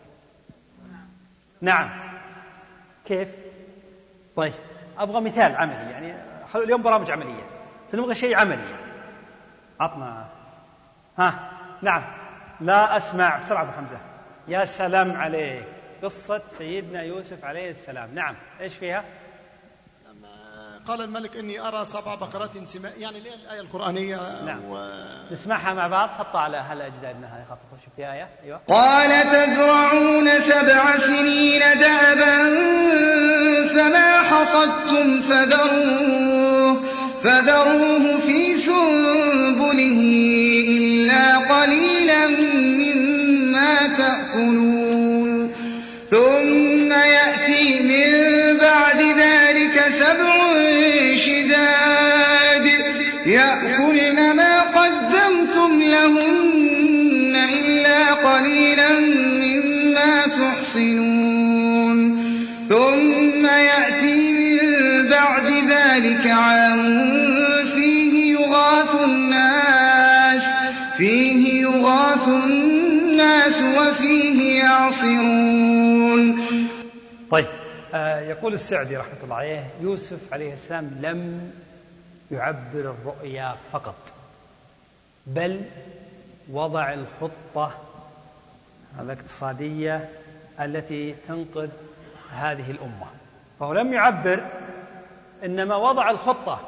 نعم. كيف؟ طيب، أبغى مثال عملي، يعني اليوم برامج عملية، فنبغى شيء عملي. عطنا. نعم. لا أسمع. بسرعة أبو حمزة. يا سلام عليك. قصة سيدنا يوسف عليه السلام. نعم. إيش فيها؟ قال الملك إني أرى 7 بقرات سمان، يعني ليه الآية القرآنية. نعم. نسمعها مع بعض. حطها على هل أجدادنا هذه خططوا. شوف في آية. أيوة. قال تزرعون 7 سنين دابا فما حصدتم فذروه في سنبله إلا قليلا مما تأكلون ثم يأتي من بعد ذلك 7 شداد يأكلن ما قدمتم لهن إلا قليلا مما تحصنون ثم يأتي من بعد ذلك عام فيه يغاث الناس ناصرون. طيب، يقول السعدي رحمة الله عليه: يوسف عليه السلام لم يعبر الرؤيا فقط، بل وضع الخطة الاقتصادية التي تنقذ هذه الأمة. فهو لم يعبر، إنما وضع الخطة.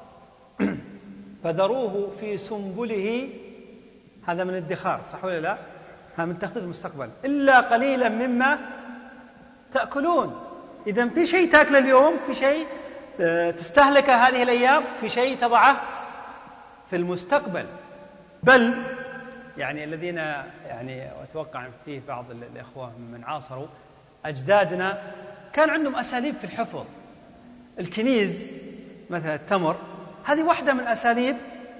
فذروه في سنبله، هذا من الادخار، صح ولا لا؟ هذا من تخطيط المستقبل. إلا قليلا مما تأكلون. إذن في شيء تأكل اليوم، في شيء تستهلك هذه الأيام، في شيء تضعه في المستقبل. بل يعني الذين يعني أتوقع فيه بعض الإخوة من عاصروا أجدادنا كان عندهم أساليب في الحفظ. الكنيز مثلا التمر، هذه واحدة من أساليب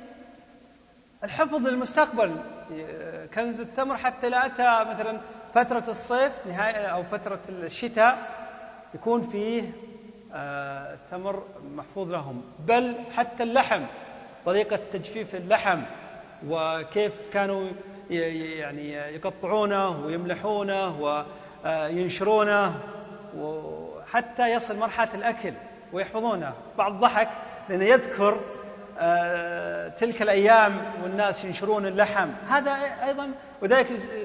الحفظ للمستقبل. كنز التمر حتى لا أتى مثلا فترة الصيف نهاية أو فترة الشتاء يكون فيه التمر محفوظ لهم. بل حتى اللحم، طريقة تجفيف اللحم وكيف كانوا يعني يقطعونه ويملحونه وينشرونه وحتى يصل مرحلة الأكل ويحفظونه. بعض ضحك لأنه يذكر تلك الأيام والناس ينشرون اللحم، هذا أيضا. وذلك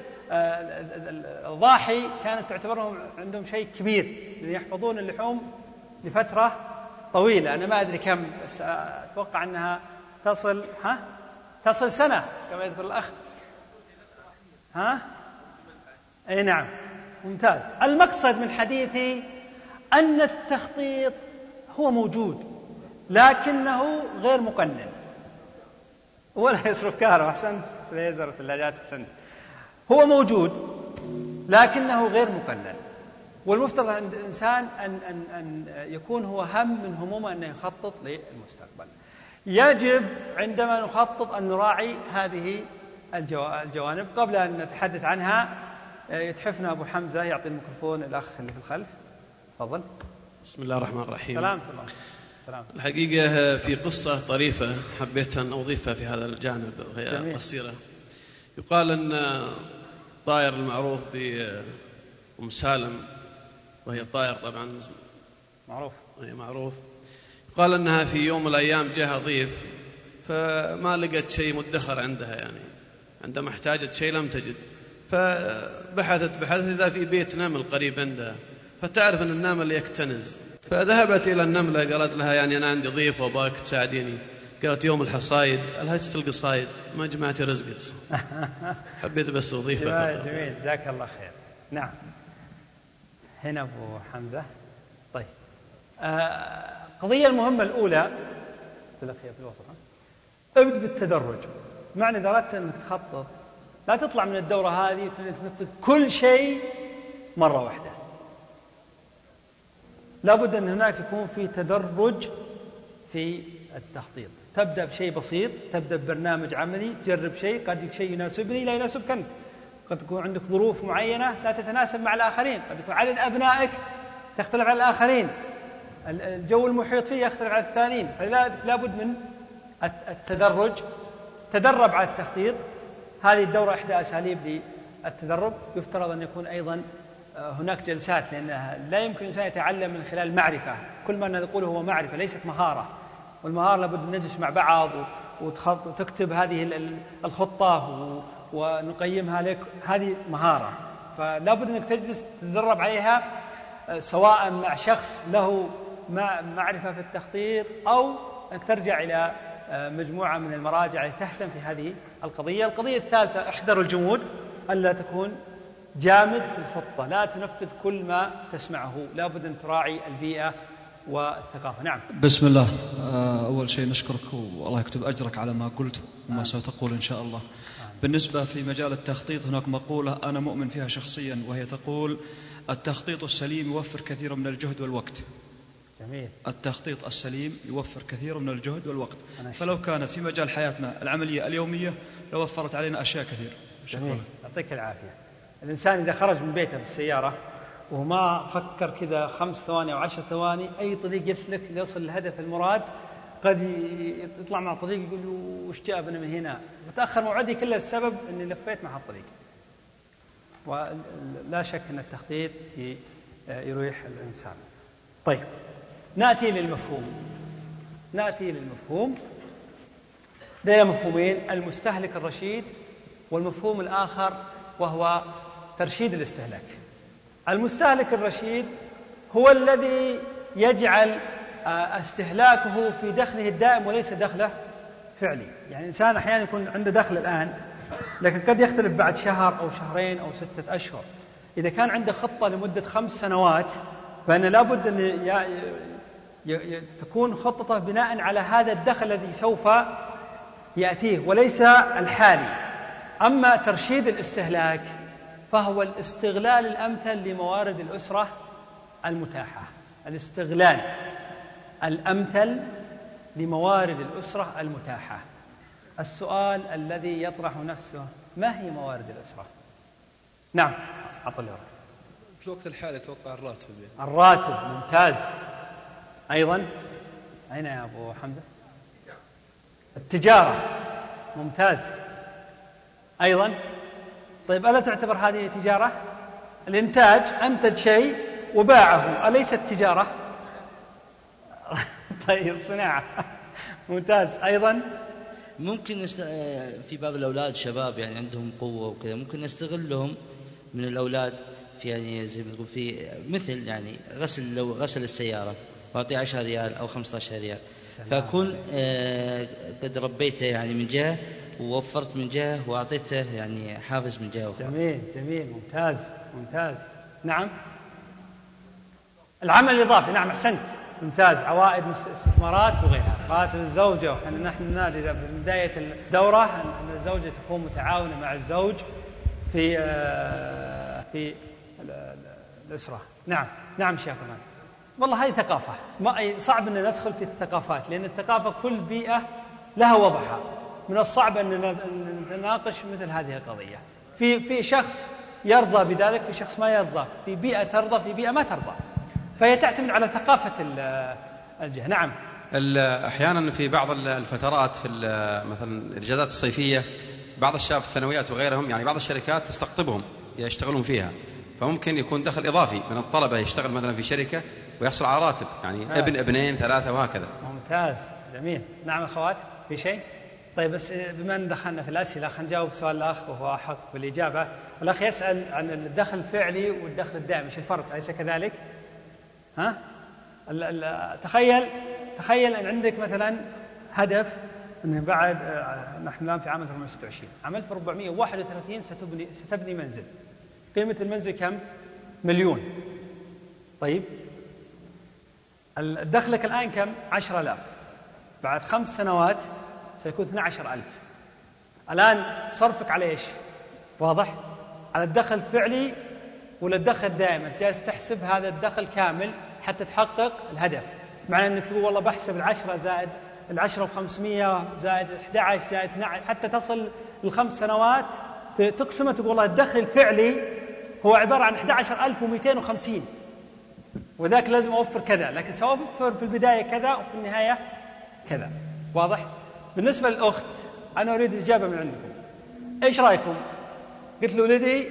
الضاحي كانت تعتبرهم عندهم شيء كبير، لأن يحفظون اللحوم لفترة طويلة. أنا ما أدري كم، بس أتوقع أنها تصل سنة كما يذكر الأخ. أي نعم، ممتاز. المقصد من حديثي أن التخطيط هو موجود لكنه غير مقنن، ولا يصرف كهرباء. أحسنت، لا يزر الثلاجات. أحسنت، هو موجود لكنه غير مقنن. والمفترض عند الإنسان أن يكون هو هم من همومه أن يخطط للمستقبل. يجب عندما نخطط أن نراعي هذه الجوانب. قبل أن نتحدث عنها يتحفنا أبو حمزة، يعطي الميكروفون الأخ اللي في الخلف. تفضل. بسم الله الرحمن الرحيم. سلام الله. الحقيقة في قصة طريفة حبيت أن أضيفها في هذا الجانب، وهي قصيرة. يقال أن طائر المعروف بأم سالم، وهي طائر طبعا معروف، قال أنها في يوم من الأيام جاءها ضيف فما لقت شيء مدخر عندها، يعني عندما احتاجت شيء لم تجد، فبحثت إذا في بيت نمل قريب عندها، فتعرف أن النمل يكتنز، فذهبت إلى النملة قالت لها يعني أنا عندي ضيف وأباك تساعديني. قالت يوم الحصايد. قالها تلقى صايد، ما جمعتي رزقك. حبيت بس أضيفها. جميل، جزاك الله خير. نعم، هنا أبو حمزة. طيب، قضية المهمة الأولى في الوسط، ابدأ بالتدرج. معنى إذا أردت أنك تخطط لا تطلع من الدورة هذه وتنفذ كل شيء مرة واحدة. لابد أن هناك يكون في تدرج في التخطيط. تبدأ بشيء بسيط، تبدأ ببرنامج عملي، تجرب شيء، قد شيء يناسبني لا يناسبك أنت، قد تكون عندك ظروف معينة لا تتناسب مع الآخرين، قد يكون عدد أبنائك تختلف عن الآخرين، الجو المحيط فيه يختلف عن الثانيين. فلذلك لابد من التدرج. تدرب على التخطيط. هذه الدورة إحدى أساليب للتدرب. يفترض أن يكون أيضا هناك جلسات، لأنها لا يمكن الإنسان يتعلم من خلال معرفة. كل ما نقوله هو معرفة ليست مهارة، والمهارة لابد أن نجلس مع بعض وتكتب هذه الخطة ونقيمها لك، هذه مهارة. فلابد أنك تجلس تتدرب عليها، سواء مع شخص له معرفة في التخطيط أو أنك ترجع إلى مجموعة من المراجع التي تهتم في هذه القضية. القضية الثالثة: احذر الجمود، ألا تكون جامد في الخطة، لا تنفذ كل ما تسمعه، لابد أن تراعي البيئة والثقافة. نعم. بسم الله. أول شيء نشكرك والله يكتب أجرك على ما قلت وما ستقول إن شاء الله. بالنسبة في مجال التخطيط هناك مقولة أنا مؤمن فيها شخصيا، وهي تقول: التخطيط السليم يوفر كثيرا من الجهد والوقت. جميل. التخطيط السليم يوفر كثيرا من الجهد والوقت. فلو كانت في مجال حياتنا العملية اليومية لوفرت علينا أشياء كثير. جميل، يعطيك العافية. الإنسان إذا خرج من بيته بالسيارة وما فكر كذا 5 ثواني أو 10 ثواني أي طريق يسلك ليصل للهدف المراد، قد يطلع مع طريق يقول له وش جابنا من هنا، متأخر موعدي كله السبب أني لفيت مع الطريق. ولا شك أن التخطيط يريح الإنسان. طيب نأتي للمفهوم. لدينا مفهومين: المستهلك الرشيد، والمفهوم الآخر وهو ترشيد الاستهلاك. المستهلك الرشيد هو الذي يجعل استهلاكه في دخله الدائم وليس دخله فعلي. يعني إنسان أحيانا يكون عنده دخل الآن، لكن قد يختلف بعد شهر أو شهرين أو 6 أشهر. إذا كان عنده خطة لمدة 5 سنوات فإن لابد أن تكون خطته بناء على هذا الدخل الذي سوف يأتيه وليس الحالي. أما ترشيد الاستهلاك فهو الاستغلال الأمثل لموارد الأسرة المتاحة. الاستغلال الأمثل لموارد الأسرة المتاحة. السؤال الذي يطرح نفسه: ما هي موارد الأسرة؟ نعم أعطي في الوقت الحالي أتوقع الراتب. الراتب، ممتاز. أيضا أين يا أبو حمزة؟ التجارة، ممتاز. أيضا طيب ألا تعتبر هذه تجارة؟ الإنتاج، أنتج شيء وباعه، أليست تجارة؟ طيب صناعة، ممتاز. أيضا ممكن في بعض الأولاد شباب يعني عندهم قوة وكذا، ممكن نستغلهم من الأولاد في يعني زي ما تقول في مثل يعني غسل السيارة، وأعطيه 10 ريال أو 15 ريال، فأكون قد ربيته يعني من جهة ووفرت من جهة وأعطيته يعني حافز من جهة أخرى. جميل جميل، ممتاز ممتاز. نعم العمل الإضافي، نعم أحسنت، ممتاز. عوائد استثمارات وغيرها. راتب الزوجة، نحن ننادي في بداية الدورة أن الزوجة تكون متعاونة مع الزوج في الأسرة. نعم نعم شيخ فلان. والله هذه ثقافة، صعب أن ندخل في الثقافات، لأن الثقافة كل بيئة لها وضعها. من الصعب أن نناقش مثل هذه القضية. في شخص يرضى بذلك، في شخص ما يرضى، في بيئة ترضى، في بيئة ما ترضى، فهي تعتمد على ثقافة الجهة. نعم أحيانا في بعض الفترات في مثلا الإجازات الصيفية بعض الشباب في الثانويات وغيرهم يعني بعض الشركات تستقطبهم يشتغلون فيها، فممكن يكون دخل إضافي من الطلبة يشتغل مثلا في شركة ويحصل على راتب يعني ابن ابنين 3 وهكذا. ممتاز جميل. نعم أخوات في شيء؟ طيب بس بما أن دخلنا في الأسئلة خلينا نجاوب سؤال الأخ وهو أحق بالإجابة. الأخ يسأل عن الدخل الفعلي والدخل الدائم، ايش الفرق؟ أليس كذلك؟ ها؟ تخيل أن عندك مثلا هدف أن بعد نحن الآن في عام 2026 عام 1431 ستبني منزل، قيمة المنزل كم؟ 1,000,000. طيب دخلك الآن كم؟ 10,000. بعد 5 سنوات سيكون 12,000. الآن صرفك على إيش؟ واضح؟ على الدخل الفعلي ولا الدخل الدائم؟ جالس تحسب هذا الدخل كامل حتى تحقق الهدف. معنى أنك تقول والله بحسب 10 زائد 10 و500 زائد 11 زائد 12 حتى تصل ل5 سنوات، تقسمه تقول والله الدخل الفعلي هو عبارة عن 11,250، وذاك لازم أوفر كذا، لكن سأوفر في البداية كذا وفي النهاية كذا. واضح؟ بالنسبة للأخت أنا أريد إجابة من عندكم. إيش رأيكم؟ قلت له ولدي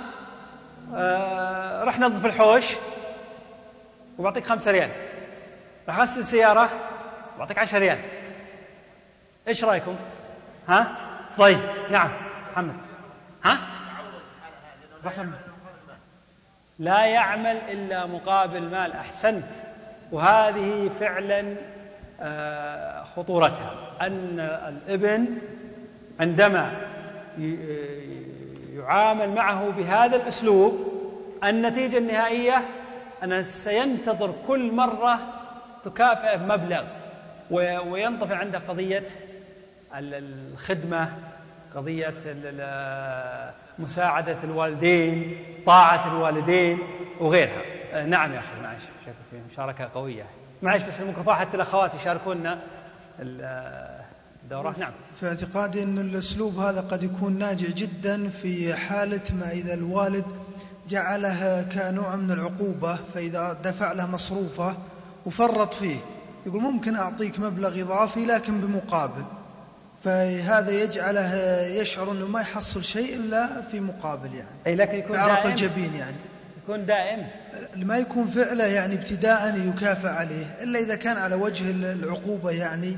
رح نظف الحوش وبعطيك 5 ريال، رح غسل السيارة وبعطيك 10 ريال. إيش رأيكم؟ طيب نعم محمد. لا يعمل إلا مقابل مال. أحسنت. وهذه فعلا خطورتها أن الابن عندما يعامل معه بهذا الأسلوب النتيجة النهائية أنه سينتظر كل مرة تكافئ بمبلغ، وينطفئ عنده قضية الخدمة، قضية مساعدة الوالدين، طاعة الوالدين وغيرها. نعم يا أخي معش شكرا في مشاركة قوية. معش بس الميكروفون حتى الأخوات يشاركونا الدورة. نعم. في اعتقادي أن الأسلوب هذا قد يكون ناجع جدا في حالة ما إذا الوالد جعلها كنوع من العقوبة، فإذا دفع له مصروفه وفرط فيه يقول ممكن أعطيك مبلغ إضافي لكن بمقابل، فهذا يجعله يشعر أنه ما يحصل شيء إلا في مقابل يعني أي لكن يكون بعرق دائم الجبين يعني يكون دائم ما يكون فعله يعني ابتداء يكافئ عليه إلا إذا كان على وجه العقوبة يعني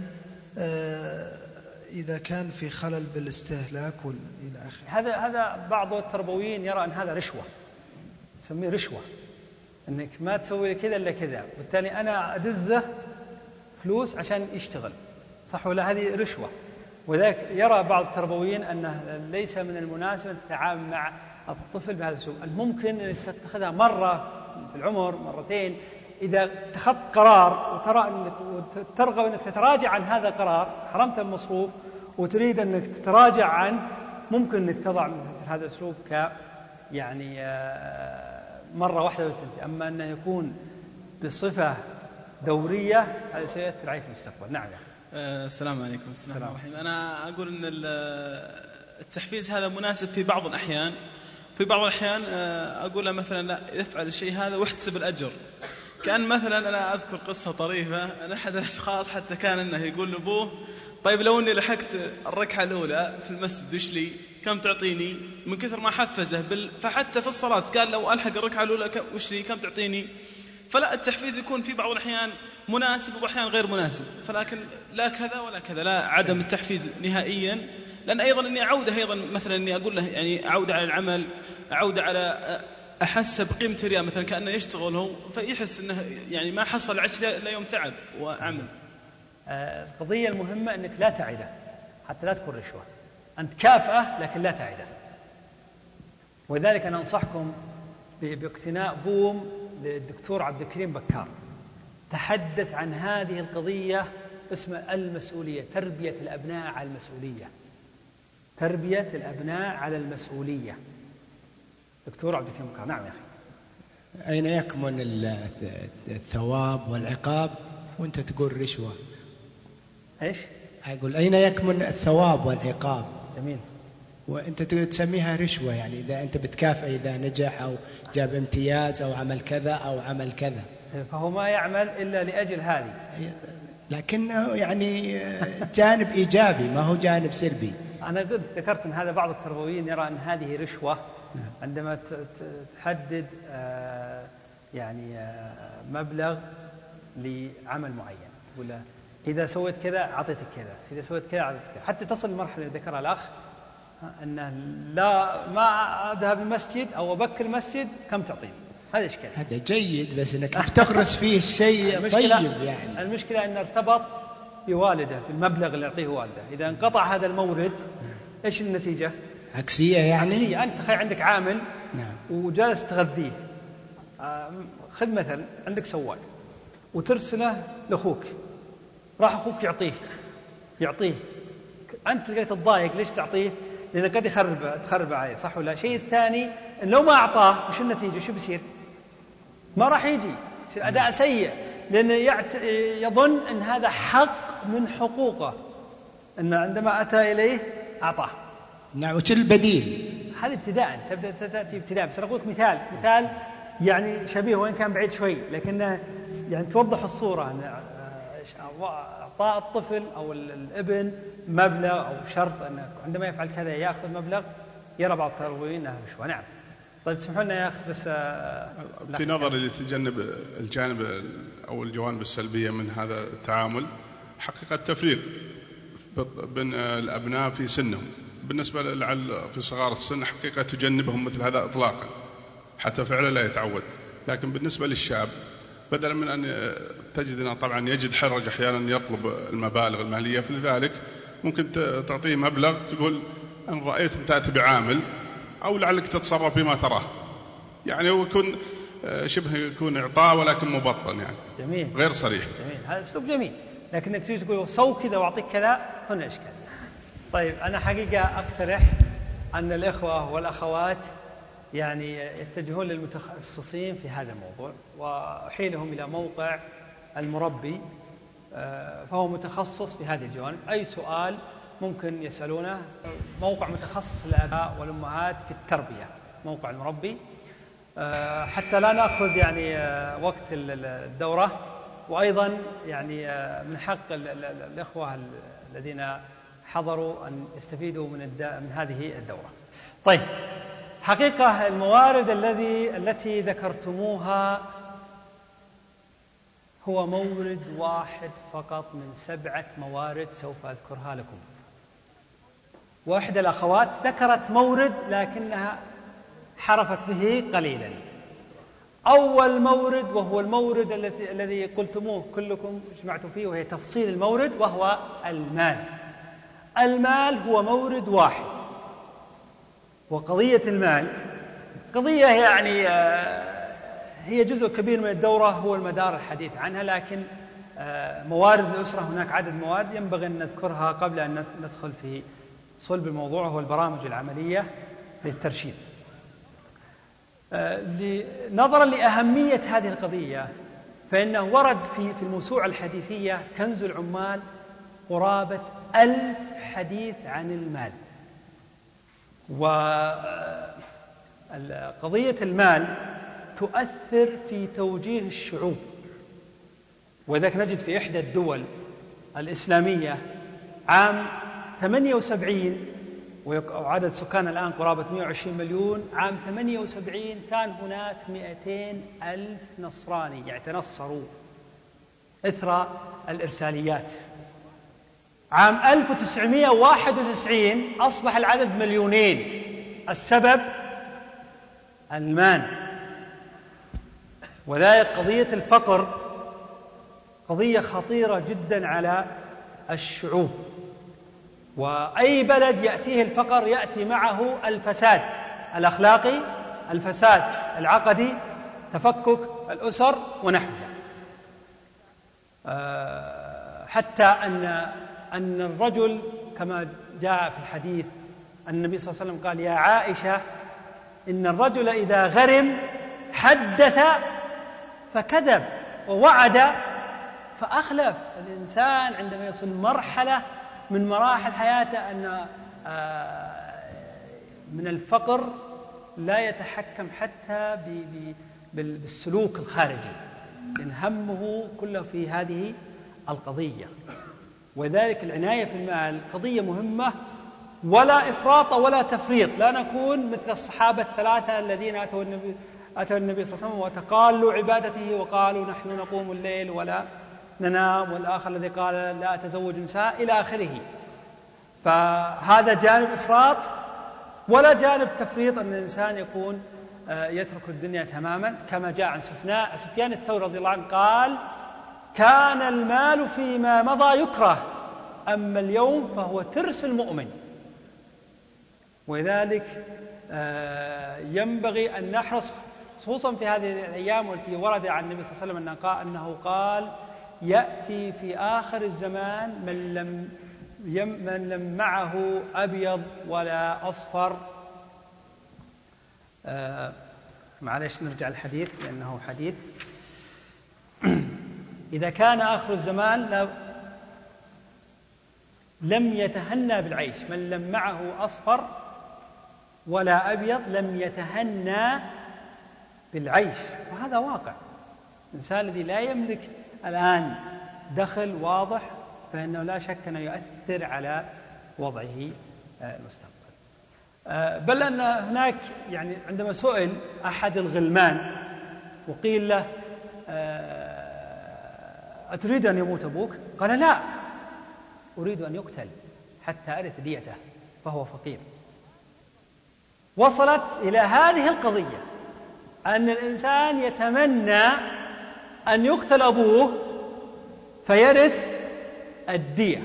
إذا كان في خلل بالاستهلاك إلى آخره. هذا بعض التربويين يرى أن هذا رشوة، يسميه رشوة، أنك ما تسوي كذا إلا كذا، وبالتالي أنا أدزه فلوس عشان يشتغل، صح ولا؟ هذه رشوة. وذلك يرى بعض التربويين أنه ليس من المناسب أن تتعامل مع الطفل بهذا الأسلوب. الممكن أن تتخذها مرة في العمر، مرتين، إذا اتخذت قرار وترى أنك وترغب أنك تتراجع عن هذا القرار، حرمت المصروف وتريد أنك تتراجع عنه، ممكن أنك تضع مثل هذا الأسلوب يعني مرة واحدة وتنتهي. أما أنه يكون بصفة دورية هذا سيأثر عليه في المستقبل. نعم. السلام عليكم. بسم الله الرحمن الرحيم. أنا أقول أن التحفيز هذا مناسب في بعض الأحيان. في بعض الأحيان أقول له مثلا لا، يفعل الشيء هذا واحتسب الأجر. كان مثلا أنا أذكر قصة طريفة، أنا أحد الأشخاص حتى كان أنه يقول لأبوه طيب لو أني لحقت الركعة الأولى في المسجد وش لي؟ كم تعطيني؟ من كثر ما حفزه فحتى في الصلاة قال لو ألحق الركعة الأولى وش لي؟ كم تعطيني؟ فلا، التحفيز يكون في بعض الأحيان مناسب وأحيان غير مناسب، فلكن لا كذا ولا كذا، لا عدم التحفيز نهائيا. لأن أيضا أني أعوده أيضا مثلا أني أقول له يعني أعود على العمل، أعود على أحس بقيمة الرياء مثلا، كأنه يشتغل هو فيحس أنه يعني ما حصل 10 إلا يوم تعب وعمل. القضية المهمة أنك لا تعده، حتى لا تكون رشوة، أنت كافأة لكن لا تعده. ولذلك أنا أنصحكم باقتناء بوم للدكتور عبد الكريم بكار، تحدث عن هذه القضية اسمها المسؤولية، تربية الأبناء على المسؤولية، تربية الأبناء على المسؤولية. دكتور عبد الكريم بكار. نعم يا أخي. أين يكمن الثواب والعقاب وأنت تقول رشوة؟ إيش؟ أقول أين يكمن الثواب والعقاب؟ جميل. وأنت تسميها رشوة، يعني إذا أنت بتكافئ إذا نجح أو جاب امتياز أو عمل كذا أو عمل كذا، فهو ما يعمل إلا لأجل هذه، لكنه يعني جانب إيجابي ما هو جانب سلبي. أنا قد ذكرت أن هذا بعض التربويين يرى أن هذه رشوة عندما تحدد يعني مبلغ لعمل معين، تقول له إذا سويت كذا أعطيتك كذا، إذا سويت كذا أعطيتك كذا، حتى تصل المرحلة اللي ذكرها الأخ أنه لا ما أذهب المسجد أو أبكر المسجد كم تعطيني. هذا إشكال. هذا جيد بس إنك تغرس فيه الشيء طيب يعني. المشكلة أن ارتبط بوالده، بالمبلغ اللي يعطيه والده. إذا انقطع هذا المورد إيش النتيجة؟ عكسية يعني. عكسية. أنت تخيل عندك عامل نعم وجالس تغذيه. خذ مثل عندك سواق وترسله لأخوك، راح أخوك يعطيه أنت لقيت تضايق. ليش تعطيه؟ لأنه قد تخرب عليه، صح ولا؟ شيء الثاني لو ما أعطاه وش النتيجة؟ شو بيصير؟ ما راح يجي، يصير أداء سيء، لأنه يظن أن هذا حق من حقوقه، أن عندما أتى إليه أعطاه. نعم. وش البديل؟ هذا ابتداء، تبدأ تأتي ابتداء. بس أنا أقول لك مثال يعني شبيه وإن كان بعيد شوي، لكنه يعني توضح الصورة. أعطاء الطفل أو الابن مبلغ أو شرط أنه عندما يفعل كذا يأخذ مبلغ، يرى بعض التربويين أنها رشوة. نعم. طيب تسمحوا لنا يا أخت بس في نظري لتجنب الجانب أو الجوانب السلبية من هذا التعامل، حقيقة تفريق بين الأبناء في سنهم. بالنسبة لعل في صغار السن حقيقة تجنبهم مثل هذا إطلاقا حتى فعلا لا يتعود. لكن بالنسبة للشاب بدلا من أن تجدنا طبعا يجد حرج أحيانا يطلب المبالغ المالية، فلذلك ممكن تعطيه مبلغ تقول أن رأيت أن تأتي بعامل أو لعلك تتصرف بما تراه، يعني هو يكون شبه يكون إعطاء ولكن مبطن يعني. جميل. غير صريح. جميل. هذا أسلوب جميل، لكنك تيجي تقول سو كذا وأعطيك كذا، هنا إشكال. طيب أنا حقيقة أقترح أن الإخوة والأخوات يعني يتجهون للمتخصصين في هذا الموضوع، وأحيلهم إلى موقع المربي، فهو متخصص في هذه الجوانب. أي سؤال ممكن يسألونه، موقع متخصص للآباء والأمهات في التربية، موقع المربي، حتى لا نأخذ يعني وقت الدورة. وأيضا يعني من حق الإخوة الذين حضروا أن يستفيدوا من هذه الدورة. طيب، حقيقة الموارد التي ذكرتموها هو مورد واحد فقط من 7 موارد سوف أذكرها لكم. وإحدى الأخوات ذكرت مورد لكنها حرفت به قليلا. أول مورد وهو المورد الذي قلتموه كلكم اجمعتوا فيه، وهي تفصيل المورد، وهو المال. المال هو مورد واحد. وقضية المال قضية يعني هي جزء كبير من الدورة، هو المدار الحديث عنها، لكن موارد الأسرة هناك عدد موارد ينبغي أن نذكرها قبل أن ندخل في صلب الموضوع، هو البرامج العملية للترشيد. نظرا لأهمية هذه القضية، فإنه ورد في الموسوعة الحديثية كنز العمال قرابة 1000 حديث عن المال. وقضية المال تؤثر في توجيه الشعوب، وذلك نجد في إحدى الدول الإسلامية عام 78 وعدد سكان الآن قرابة 120 مليون، عام 78 كان هناك 200,000 نصراني يتنصروا إثر الإرساليات. عام 1991 أصبح العدد 2,000,000. السبب المال. وذلك قضية الفقر قضية خطيرة جدا على الشعوب، وأي بلد يأتيه الفقر يأتي معه الفساد الأخلاقي، الفساد العقدي، تفكك الأسر ونحوها. حتى أن الرجل كما جاء في الحديث أن النبي صلى الله عليه وسلم قال: يا عائشة، إن الرجل إذا غرم حدث فكذب ووعد فأخلف. الإنسان عندما يصل مرحلة من مراحل حياته أن من الفقر لا يتحكم حتى بالسلوك الخارجي، إن همه كله في هذه القضية. وذلك العناية في المال قضية مهمة، ولا إفراط ولا تفريط. لا نكون مثل الصحابة الثلاثة الذين أتوا النبي صلى الله عليه وسلم وتقالوا عبادته وقالوا نحن نقوم الليل ولا ننام، والآخر الذي قال لا أتزوج نساء إلى آخره. فهذا جانب إفراط، ولا جانب تفريط أن الإنسان يكون يترك الدنيا تماما، كما جاء عن سفيان الثوري رضي الله عنه قال: كان المال فيما مضى يكره، أما اليوم فهو ترس المؤمن. ولذلك ينبغي أن نحرص خصوصا في هذه الأيام، والتي ورد عن النبي صلى الله عليه وسلم أنه قال: يأتي في آخر الزمان من لم معه أبيض ولا أصفر. معلش نرجع الحديث لأنه حديث. إذا كان آخر الزمان لم يتهنى بالعيش، من لم معه أصفر ولا أبيض لم يتهنى بالعيش. وهذا واقع. الإنسان الذي لا يملك الآن دخل واضح فإنه لا شك أنه يؤثر على وضعه المستقبل. بل أن هناك يعني عندما سئل أحد الغلمان وقيل له: أتريد أن يموت أبوك؟ قال: لا، أريد أن يقتل حتى أرث ديته، فهو فقير. وصلت إلى هذه القضية أن الإنسان يتمنى أن يقتل أبوه فيرث الدية.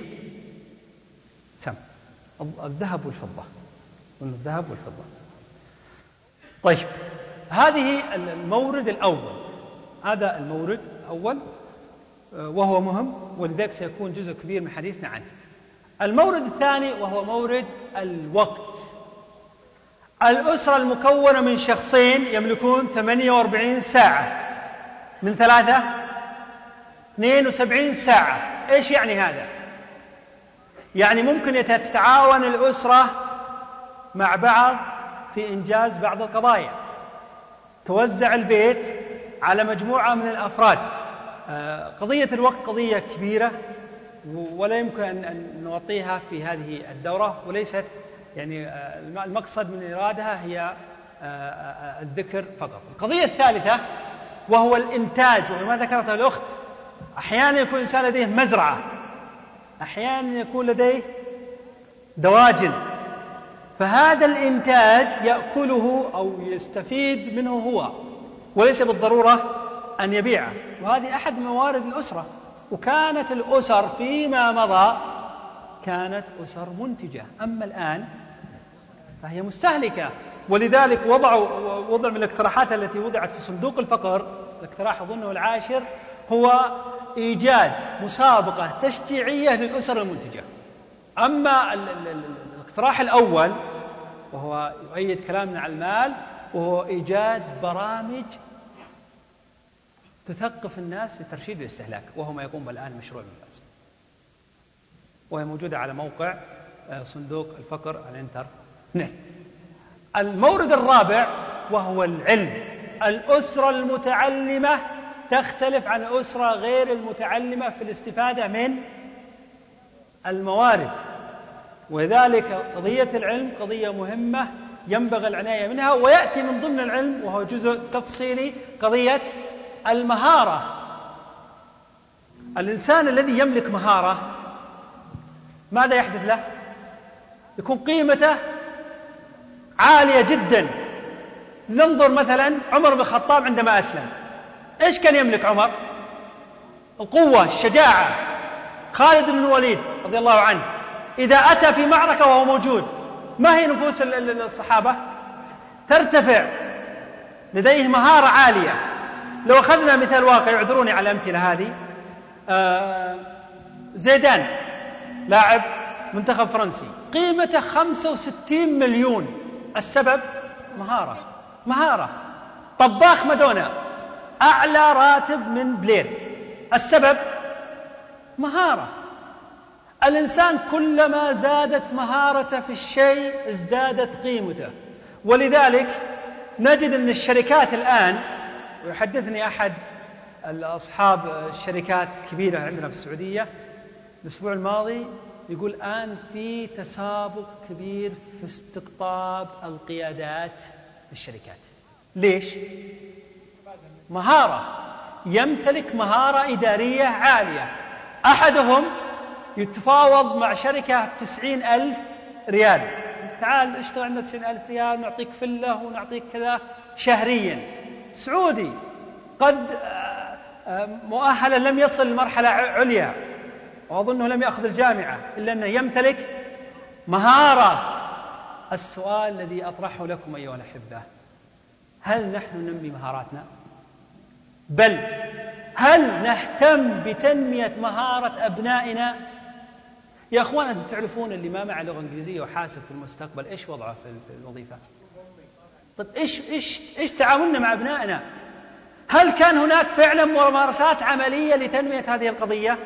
الذهب والفضة، الذهب والفضة. طيب، هذه المورد الأول، هذا المورد الأول وهو مهم، ولذلك سيكون جزء كبير من حديثنا عنه. المورد الثاني وهو مورد الوقت. الأسرة المكونة من شخصين يملكون 48 ساعة، من 3 72 ساعة. إيش يعني هذا؟ يعني ممكن تتعاون الأسرة مع بعض في إنجاز بعض القضايا، توزع البيت على مجموعة من الأفراد. قضية الوقت قضية كبيرة، ولا يمكن أن نغطيها في هذه الدورة، وليست يعني المقصد من إرادها هي الذكر فقط. القضية الثالثة وهو الإنتاج، وما ذكرته الأخت، أحيانا يكون الإنسان لديه مزرعة، أحيانا يكون لديه دواجن، فهذا الإنتاج يأكله أو يستفيد منه هو، وليس بالضرورة أن يبيعه، وهذه أحد موارد الأسرة. وكانت الأسر فيما مضى كانت أسر منتجة، أما الآن فهي مستهلكة. ولذلك وضع من الاقتراحات التي وضعت في صندوق الفقر، الاقتراح أظنه العاشر، هو إيجاد مسابقة تشجيعية للأسر المنتجة. أما الاقتراح الأول وهو يؤيد كلامنا على المال، وهو إيجاد برامج تثقف الناس لترشيد الاستهلاك، وهو ما يقوم الآن مشروع ممتاز، وهي موجودة على موقع صندوق الفقر على الإنترنت. المورد الرابع وهو العلم. الأسرة المتعلمة تختلف عن الأسرة غير المتعلمة في الاستفادة من الموارد، وذلك قضية العلم قضية مهمة ينبغي العناية منها. ويأتي من ضمن العلم وهو جزء تفصيلي قضية المهارة. الإنسان الذي يملك مهارة ماذا يحدث له؟ يكون قيمته عالية جدا. ننظر مثلا عمر بن الخطاب عندما أسلم، إيش كان يملك عمر؟ القوة، الشجاعة. خالد بن الوليد رضي الله عنه إذا أتى في معركة وهو موجود، ما هي نفوس الصحابة؟ ترتفع، لديه مهارة عالية. لو أخذنا مثال واقع، يعذروني على الأمثلة هذه، زيدان لاعب منتخب فرنسي قيمته 65 مليون، السبب مهارة. طباخ مادونا أعلى راتب من بلير، السبب مهارة. الإنسان كلما زادت مهارته في الشيء ازدادت قيمته. ولذلك نجد أن الشركات الآن، ويحدثني أحد أصحاب الشركات الكبيرة عندنا في السعودية الأسبوع الماضي، يقول الآن في تسابق كبير في استقطاب القيادات في الشركات. ليش؟ مهارة، يمتلك مهارة إدارية عالية. أحدهم يتفاوض مع شركة 90,000 ريال، تعال اشتغل عندنا 90,000 ريال، نعطيك فلة ونعطيك كذا شهريا. سعودي قد مؤهلا لم يصل لمرحلة عليا، وأظنه لم يأخذ الجامعة، إلا أنه يمتلك مهارة. السؤال الذي أطرحه لكم أيها الأحبة، هل نحن ننمي مهاراتنا؟ بل هل نهتم بتنمية مهارة أبنائنا؟ يا أخوان، أنتم تعرفون اللي ما معه لغة إنجليزية وحاسب في المستقبل إيش وضعه في الوظيفة؟ طيب إيش تعاملنا مع أبنائنا؟ هل كان هناك فعلا ممارسات عملية لتنمية هذه القضية؟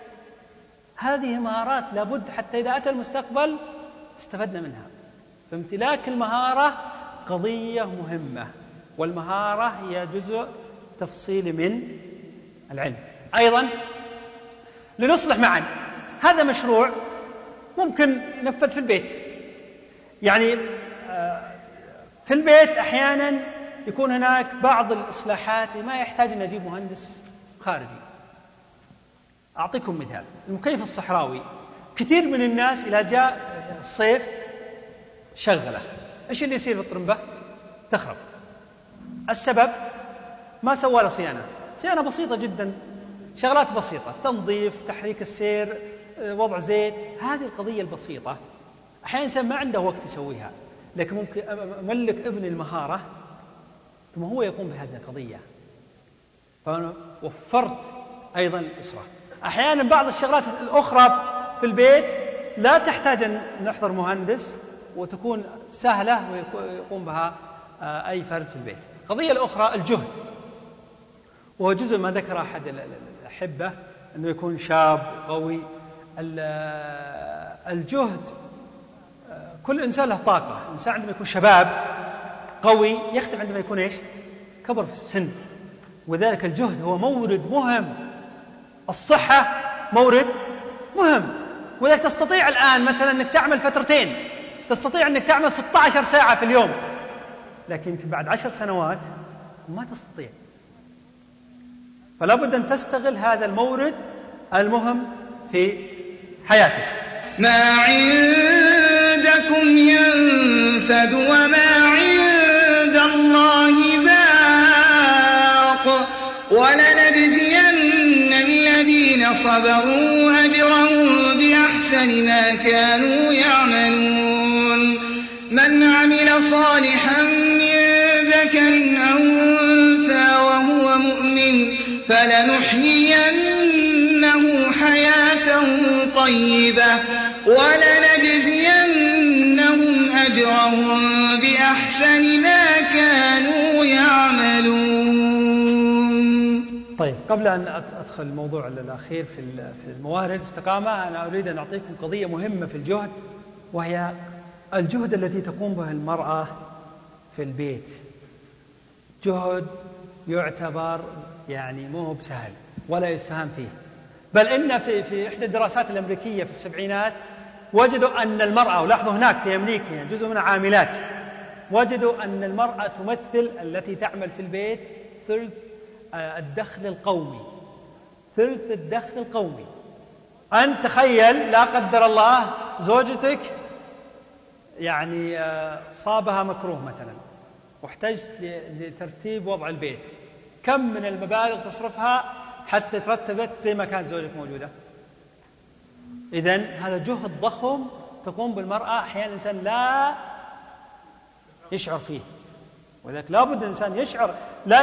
هذه مهارات لابد حتى إذا أتى المستقبل استفدنا منها. فامتلاك المهارة قضية مهمة، والمهارة هي جزء تفصيلي من العلم. أيضا لنصلح معا، هذا مشروع ممكن ينفذ في البيت. يعني في البيت أحيانا يكون هناك بعض الإصلاحات ما يحتاج أن نجيب مهندس خارجي. أعطيكم مثال، المكيف الصحراوي كثير من الناس إذا جاء الصيف شغله، إيش اللي يصير بالطرمبة؟ تخرب. السبب ما سوى له صيانة بسيطة جدا، شغلات بسيطة، تنظيف، تحريك السير، وضع زيت، هذه القضية البسيطة. أحيانا الإنسان ما عنده وقت يسويها، لكن ممكن أملك ابن المهارة ثم هو يقوم بهذه القضية، فأنا وفرت أيضا الأسرة. أحيانا بعض الشغلات الأخرى في البيت لا تحتاج أن نحضر مهندس وتكون سهلة ويقوم بها أي فرد في البيت. القضية الأخرى الجهد، وهو جزء ما ذكر أحد الأحبة أنه يكون شاب قوي. الجهد، كل إنسان له طاقة. الإنسان عندما يكون شباب قوي يختلف عندما يكون إيش؟ كبر في السن. وذلك الجهد هو مورد مهم. الصحة مورد مهم. وإذا تستطيع الآن مثلا أنك تعمل فترتين، تستطيع أنك تعمل 16 ساعة في اليوم، لكن يمكن بعد 10 سنوات ما تستطيع. فلا بد أن تستغل هذا المورد المهم في حياتك. ما عندكم ينفد وما عند الله باق ولنجزين الذين صبروا أجرهم بأحسن ما كانوا يعملون. من عمل صالحا من ذكر أو أنثى وهو مؤمن فلنحيينه حياة طيبة ولنجزينهم أجرهم بأحسن ما كانوا يعملون. طيب، قبل أن أدخل الموضوع الأخير في الموارد الاستقامة، أنا أريد أن أعطيكم قضية مهمة في الجهد، وهي الجهد التي تقوم به المرأة في البيت. جهد يعتبر يعني مو بسهل ولا يستهان فيه، بل إن في إحدى الدراسات الأمريكية في السبعينات وجدوا أن المرأة، ولاحظوا هناك في أمريكا يعني جزء من عاملات، وجدوا أن المرأة تمثل التي تعمل في البيت ثلث الدخل القومي. ثلث الدخل القومي. أن تخيل لا قدر الله زوجتك يعني صابها مكروه مثلا واحتجت لترتيب وضع البيت، كم من المبالغ تصرفها حتى ترتبت زي ما كانت زوجك موجودة؟ إذن هذا جهد ضخم تقوم بالمرأة، أحيانا الإنسان لا يشعر فيه، ولذلك لا بد الإنسان يشعر،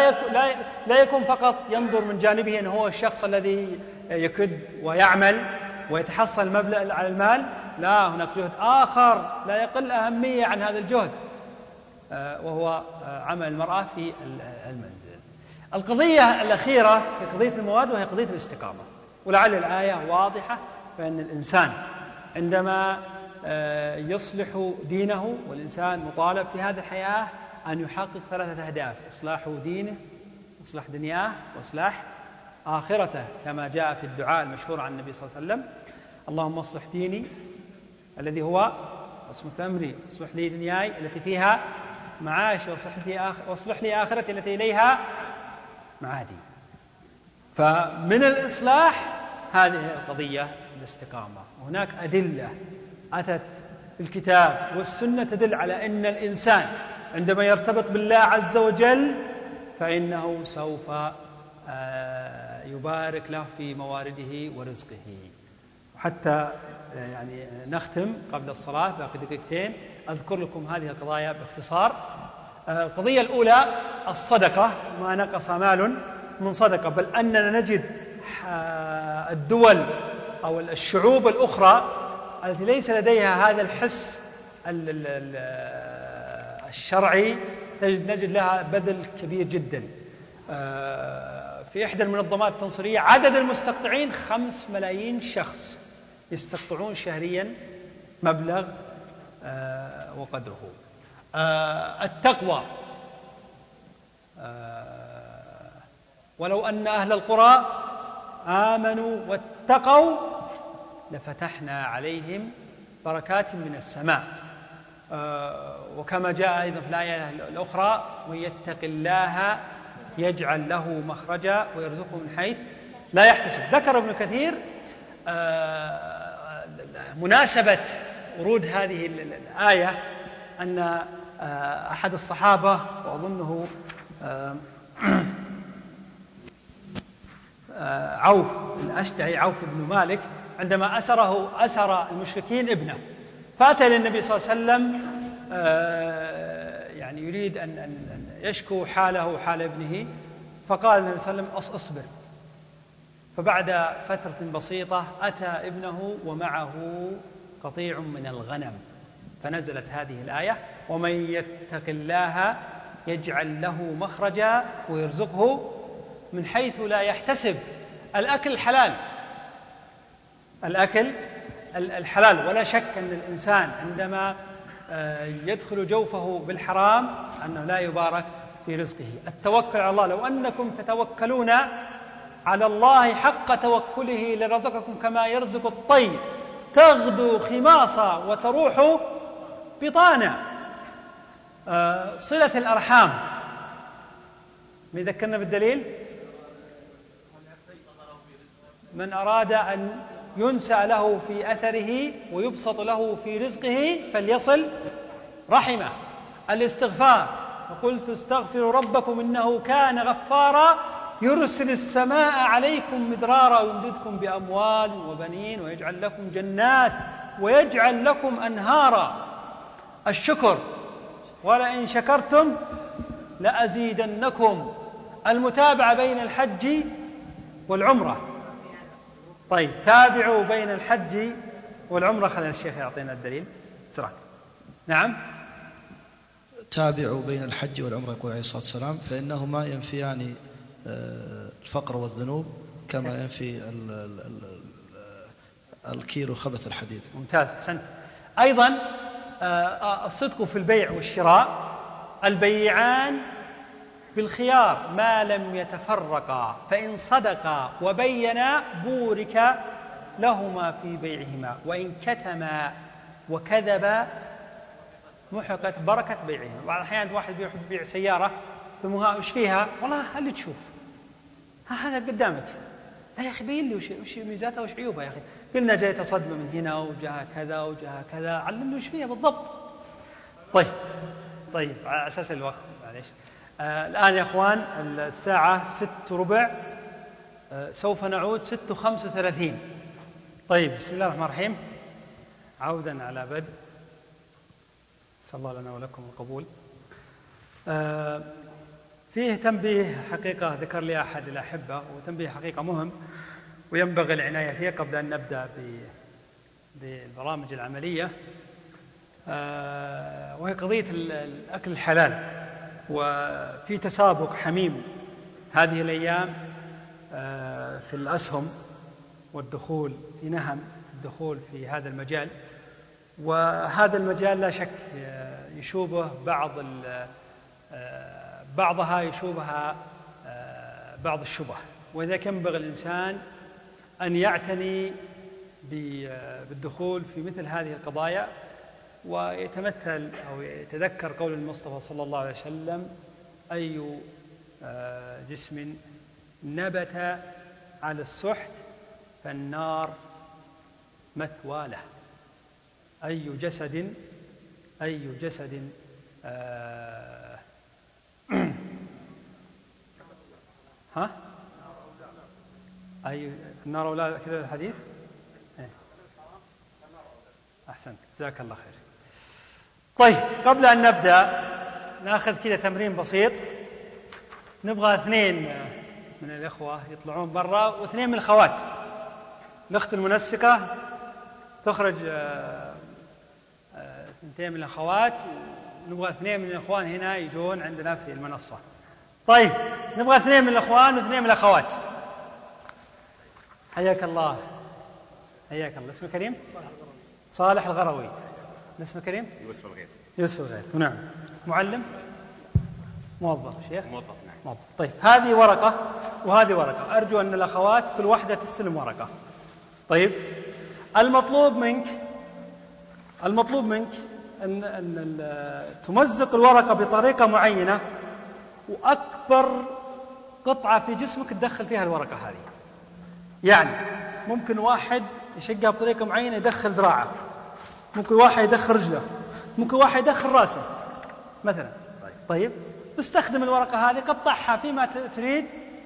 لا يكون فقط ينظر من جانبه أنه هو الشخص الذي يكد ويعمل ويتحصل مبلغ على المال. لا، هناك جهد آخر لا يقل أهمية عن هذا الجهد، وهو عمل المرأة في المنزل. القضية الأخيرة في قضية المواد وهي قضية الاستقامة، ولعل الآية واضحة، فإن الإنسان عندما يصلح دينه، والإنسان مطالب في هذه الحياة أن يحقق 3 أهداف: إصلاح دينه، إصلاح دنياه، وإصلاح آخرته، كما جاء في الدعاء المشهور عن النبي صلى الله عليه وسلم: اللهم اصلح ديني الذي هو عصمة أمري، اصلح لي دنياي التي فيها معاشي، واصلح لي آخرتي التي إليها معادي. فمن الإصلاح هذه القضية الاستقامة. وهناك أدلة أتت في الكتاب والسنة تدل على أن الإنسان عندما يرتبط بالله عز وجل فإنه سوف يبارك له في موارده ورزقه. وحتى يعني نختم قبل الصلاة باقي دقيقتين، أذكر لكم هذه القضايا باختصار. القضية الأولى الصدقة، ما نقص مال من صدقة، بل أننا نجد الدول أو الشعوب الأخرى التي ليس لديها هذا الحس الشرعي نجد لها بذل كبير جدا. في إحدى المنظمات التنصيرية عدد المستقطعين 5 ملايين شخص يستقطعون شهريا مبلغ وقدره. التقوى، ولو أن أهل القرى آمنوا واتقوا لفتحنا عليهم بركات من السماء. وكما جاء أيضا في الآية الأخرى: ومن يتق الله يجعل له مخرجا ويرزقه من حيث لا يحتسب. ذكر ابن كثير مناسبة ورود هذه الآية أن أحد الصحابة، وأظنه عوف الأشجعي، عوف بن مالك، عندما أسر المشركين ابنه، فأتى للنبي صلى الله عليه وسلم يعني يريد أن يشكو حاله وحال ابنه، فقال النبي صلى الله عليه وسلم: أصبر. فبعد فترة بسيطة أتى ابنه ومعه قطيع من الغنم، فنزلت هذه الآية: ومن يتق الله يجعل له مخرجا ويرزقه من حيث لا يحتسب. الأكل الحلال، الأكل الحلال، ولا شك أن الإنسان عندما يدخل جوفه بالحرام أنه لا يبارك في رزقه. التوكل على الله، لو أنكم تتوكلون على الله حق توكله لرزقكم كما يرزق الطير تغدو خماصا وتروح بطانا. صلة الأرحام من ذكرنا بالدليل؟ من أراد أن ينسى له في أثره ويبسط له في رزقه فليصل رحمه. الاستغفار، وقلت استغفروا ربكم إنه كان غفارا يرسل السماء عليكم مدرارا ويمددكم بأموال وبنين ويجعل لكم جنات ويجعل لكم أنهارا. الشكر، ولئن شكرتم لأزيدنكم. المتابعة بين الحج والعمرة. طيب تابعوا بين الحج والعمرة. خلينا الشيخ يعطينا الدليل بسرعة. نعم. تابعوا بين الحج والعمرة يقول عليه الصلاة والسلام، فإنهما ينفيان الفقر والذنوب كما ينفي الكير وخبث الحديد. ممتاز، أحسنت. أيضا الصدق في البيع والشراء. البيعان بالخيار ما لم يتفرقا، فإن صدقا وبينا بورك لهما في بيعهما، وإن كتما وكذبا محقت بركة بيعهما. بعض الأحيان واحد يبيع سيارة وش فيها؟ والله اللي تشوف هذا قدامك. لا يا أخي بين لي وش ميزاتها وش عيوبها يا أخي. قلنا جاية صدمة من هنا وجاها كذا وجاها كذا، علمني وش فيها بالضبط. طيب على أساس الوقت معليش. الآن يا أخوان الساعة 6:15، سوف نعود 6:35. طيب بسم الله الرحمن الرحيم. عودا على بدء، صلى الله لنا ولكم القبول. فيه تنبيه حقيقة ذكر لي أحد الأحبة، وتنبيه حقيقة مهم وينبغي العناية فيه قبل أن نبدأ بالبرامج العملية، وهي قضية الأكل الحلال. وفي تسابق حميم هذه الأيام في الأسهم والدخول في نهم الدخول في هذا المجال. وهذا المجال لا شك يشوبه بعضها يشوبها بعض الشبه، وإذا ينبغي الإنسان أن يعتني بالدخول في مثل هذه القضايا، ويتمثل أو يتذكر قول المصطفى صلى الله عليه وسلم: أي جسم نبت على السحت فالنار مثوى له. أي جسد أي النار أولى كذا الحديث. أحسنت، جزاك الله خير. طيب قبل أن نبدأ ناخذ كذا تمرين بسيط. نبغى 2 من الإخوة يطلعون برا و2 من الأخوات. الأخت المنسقة تخرج 2 من الأخوات، ونبغى 2 من الأخوان هنا يجون عندنا في المنصة. طيب نبغى 2 من الأخوان و2 من الأخوات. حياك الله. حياك الله. اسمك كريم؟ صالح الغروي. اسمك كريم؟ يوسف الغيث. نعم. معلم؟ موظف شيخ؟ موظف. طيب هذه ورقة وهذه ورقة. أرجو أن الأخوات كل واحدة تستلم ورقة. طيب المطلوب منك أن تمزق الورقة بطريقة معينة، وأكبر قطعة في جسمك تدخل فيها الورقة هذه. يعني ممكن واحد يشقها بطريقة معينة يدخل ذراعه، ممكن واحد يدخل رجله، ممكن واحد يدخل راسه مثلا. طيب استخدم الورقة هذه، قطعها فيما تريد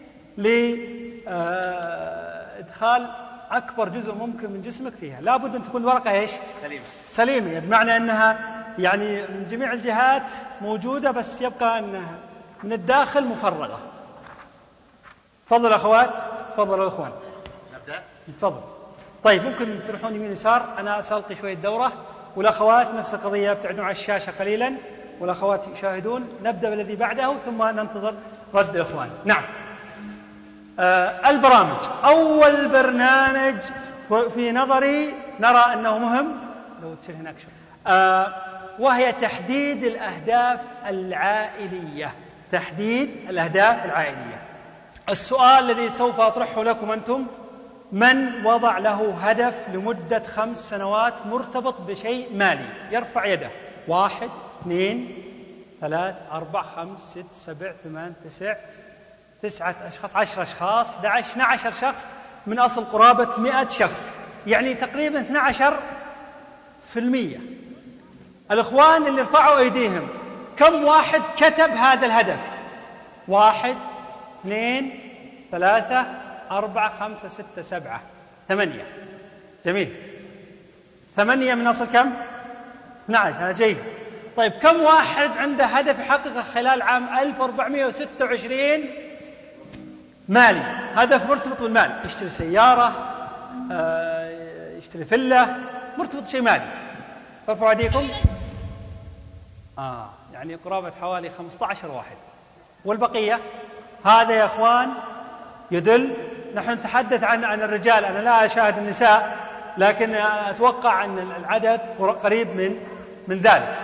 لإدخال أكبر جزء ممكن من جسمك فيها. لابد أن تكون الورقة إيش؟ سليمة، بمعنى أنها يعني من جميع الجهات موجودة، بس يبقى أنها من الداخل مفرغة. تفضل أخوات، تفضل الأخوان. نبدأ. تفضل. طيب ممكن تروحون يمين يسار، أنا سألقي شوية دورة، والأخوات نفس القضية يبتعدون عن الشاشة قليلا، والأخوات يشاهدون. نبدأ بالذي بعده ثم ننتظر رد الأخوان. نعم. البرامج. أول برنامج في نظري نرى أنه مهم، لو تصير هناك شيء، وهي تحديد الأهداف العائلية. تحديد الأهداف العائلية. السؤال الذي سوف أطرحه لكم أنتم: من وضع له هدف لمدة 5 سنوات مرتبط بشيء مالي؟ يرفع يده. 1 2 3 4 5 6 7 8 9 أشخاص، 10 أشخاص، 11 12 شخص من أصل قرابة 100 شخص، يعني تقريبا 12%. الإخوان اللي رفعوا أيديهم كم واحد كتب هذا الهدف؟ 1 2 3 4 5 6 7 8. جميل. 8 من أصل كم؟ 12. هذا جيد. طيب كم واحد عنده هدف يحققه خلال عام 1426 مالي؟ هدف مرتبط بالمال، يشتري سيارة، يشتري فيلا، مرتبط شيء مالي. فارفعوا أيديكم. يعني قرابة حوالي 15 واحد. والبقية هذا يا أخوان يدل، نحن نتحدث عن الرجال، أنا لا أشاهد النساء، لكن أتوقع أن العدد قريب من ذلك.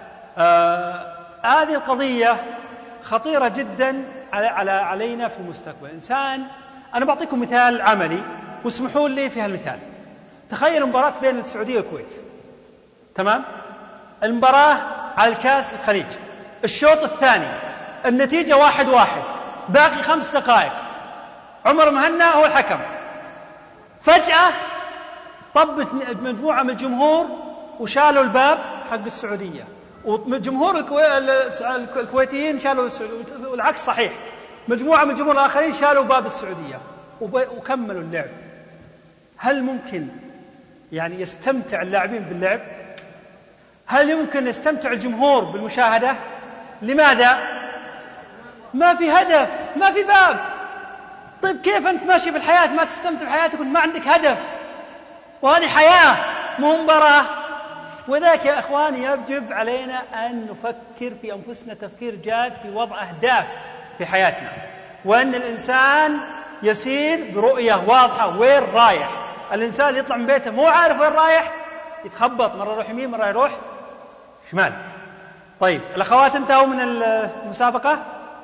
هذه القضية خطيرة جدا علينا في المستقبل. الإنسان، أنا بعطيكم مثال عملي واسمحوا لي في هالمثال. تخيلوا مباراة بين السعودية والكويت، تمام؟ المباراة على الكاس الخليج، الشوط الثاني النتيجة 1-1، باقي 5 دقائق، عمر مهنا هو الحكم. فجأة طبت مجموعة من الجمهور وشالوا الباب حق السعودية، وجمهور الكويتيين شالوا السعودية، والعكس صحيح، مجموعة من الجمهور الآخرين شالوا باب السعودية وكملوا اللعب. هل ممكن يعني يستمتع اللاعبين باللعب؟ هل يمكن يستمتع الجمهور بالمشاهدة؟ لماذا؟ ما في هدف، ما في باب. طيب كيف أنت ماشي في الحياة ما تستمتع بحياتك وما عندك هدف؟ وهذه حياة مو مباراة. وذاك يا أخواني يجب علينا أن نفكر في أنفسنا تفكير جاد في وضع أهداف في حياتنا، وأن الإنسان يسير برؤية واضحة وين رايح. الإنسان يطلع من بيته مو عارف وين رايح، يتخبط، مرة يروح يمين مرة يروح شمال. طيب الأخوات انتهوا من المسابقة.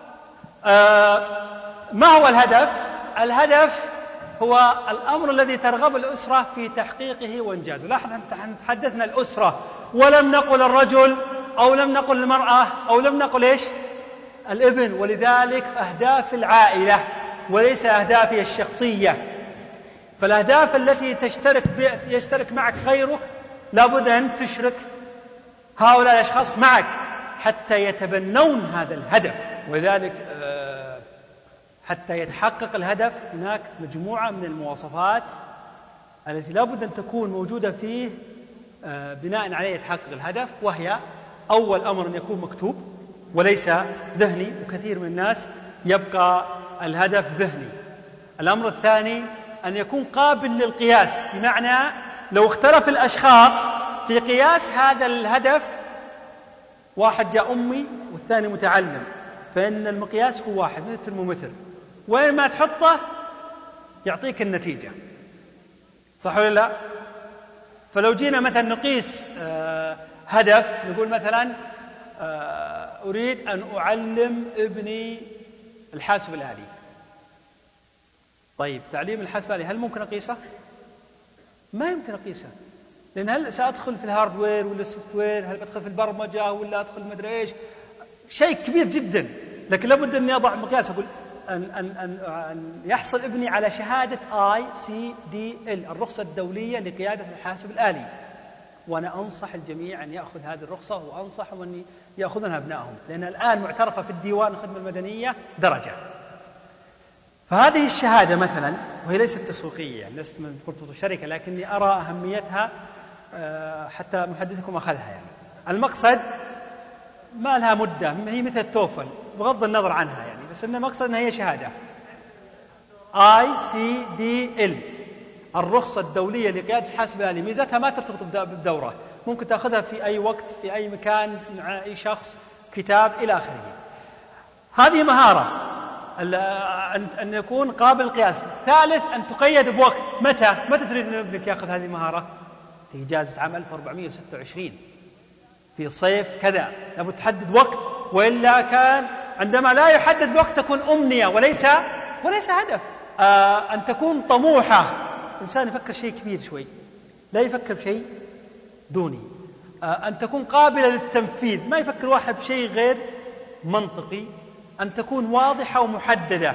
ما هو الهدف؟ الهدف هو الأمر الذي ترغب الأسرة في تحقيقه وإنجازه. لاحظ نحن تحدثنا الأسرة ولم نقل الرجل أو لم نقل المرأة أو لم نقل إيش؟ الابن. ولذلك أهداف العائلة وليس أهدافي الشخصية. فالأهداف التي يشترك معك غيرك لابد أن تشرك هؤلاء الأشخاص معك حتى يتبنون هذا الهدف. ولذلك حتى يتحقق الهدف هناك مجموعة من المواصفات التي لابد أن تكون موجودة فيه بناء عليه يتحقق الهدف. وهي: أول أمر أن يكون مكتوب وليس ذهني، وكثير من الناس يبقى الهدف ذهني. الأمر الثاني أن يكون قابل للقياس، بمعنى لو اختلف الأشخاص في قياس هذا الهدف، واحد جاء أمي والثاني متعلم، فإن المقياس هو واحد مثل الترمومتر، وين ما تحطه يعطيك النتيجة، صح ولا لا؟ فلو جينا مثلا نقيس هدف، نقول مثلا أريد أن أعلم ابني الحاسب الآلي. طيب تعليم الحاسب الآلي هل ممكن أقيسه؟ ما يمكن أقيسه، لأن هل سأدخل في الهاردوير ولا السوفت وير، هل بدخل في البرمجة ولا أدخل مدري إيش، شيء كبير جدا. لكن لابد أن يضع مقياس، أقول أن يحصل ابني على شهادة ICDL، الرخصة الدولية لقيادة الحاسب الآلي، وأنا أنصح الجميع أن يأخذ هذه الرخصة، وأنصحهم أن يأخذونها أبنائهم، لأن الآن معترفة في الديوان الخدمة المدنية درجة. فهذه الشهادة مثلا، وهي ليست تسويقية، يعني لست من خطوط الشركة، لكني أرى أهميتها حتى محدثكم أخذها. يعني المقصد ما لها مدة، هي مثل التوفل بغض النظر عنها يعني، بس إن المقصد أنها هي شهادة ICDL، الرخصة الدولية لقيادة الحاسب الآلي. ميزتها ما ترتبط بالدورة، ممكن تأخذها في أي وقت في أي مكان مع أي شخص، كتاب إلى آخره. هذه مهارة أن يكون قابل للقياس. ثالث أن تقيد بوقت. متى تريد أن ابنك يأخذ هذه المهارة؟ في إجازة عام 1426 في صيف كذا، لابد تحدد وقت، وإلا كان عندما لا يحدد وقت تكون أمنية وليس وليس هدف. أن تكون طموحة، إنسان يفكر شيء كبير شوي، لا يفكر بشيء دوني. أن تكون قابلة للتنفيذ، ما يفكر واحد بشيء غير منطقي. أن تكون واضحة ومحددة.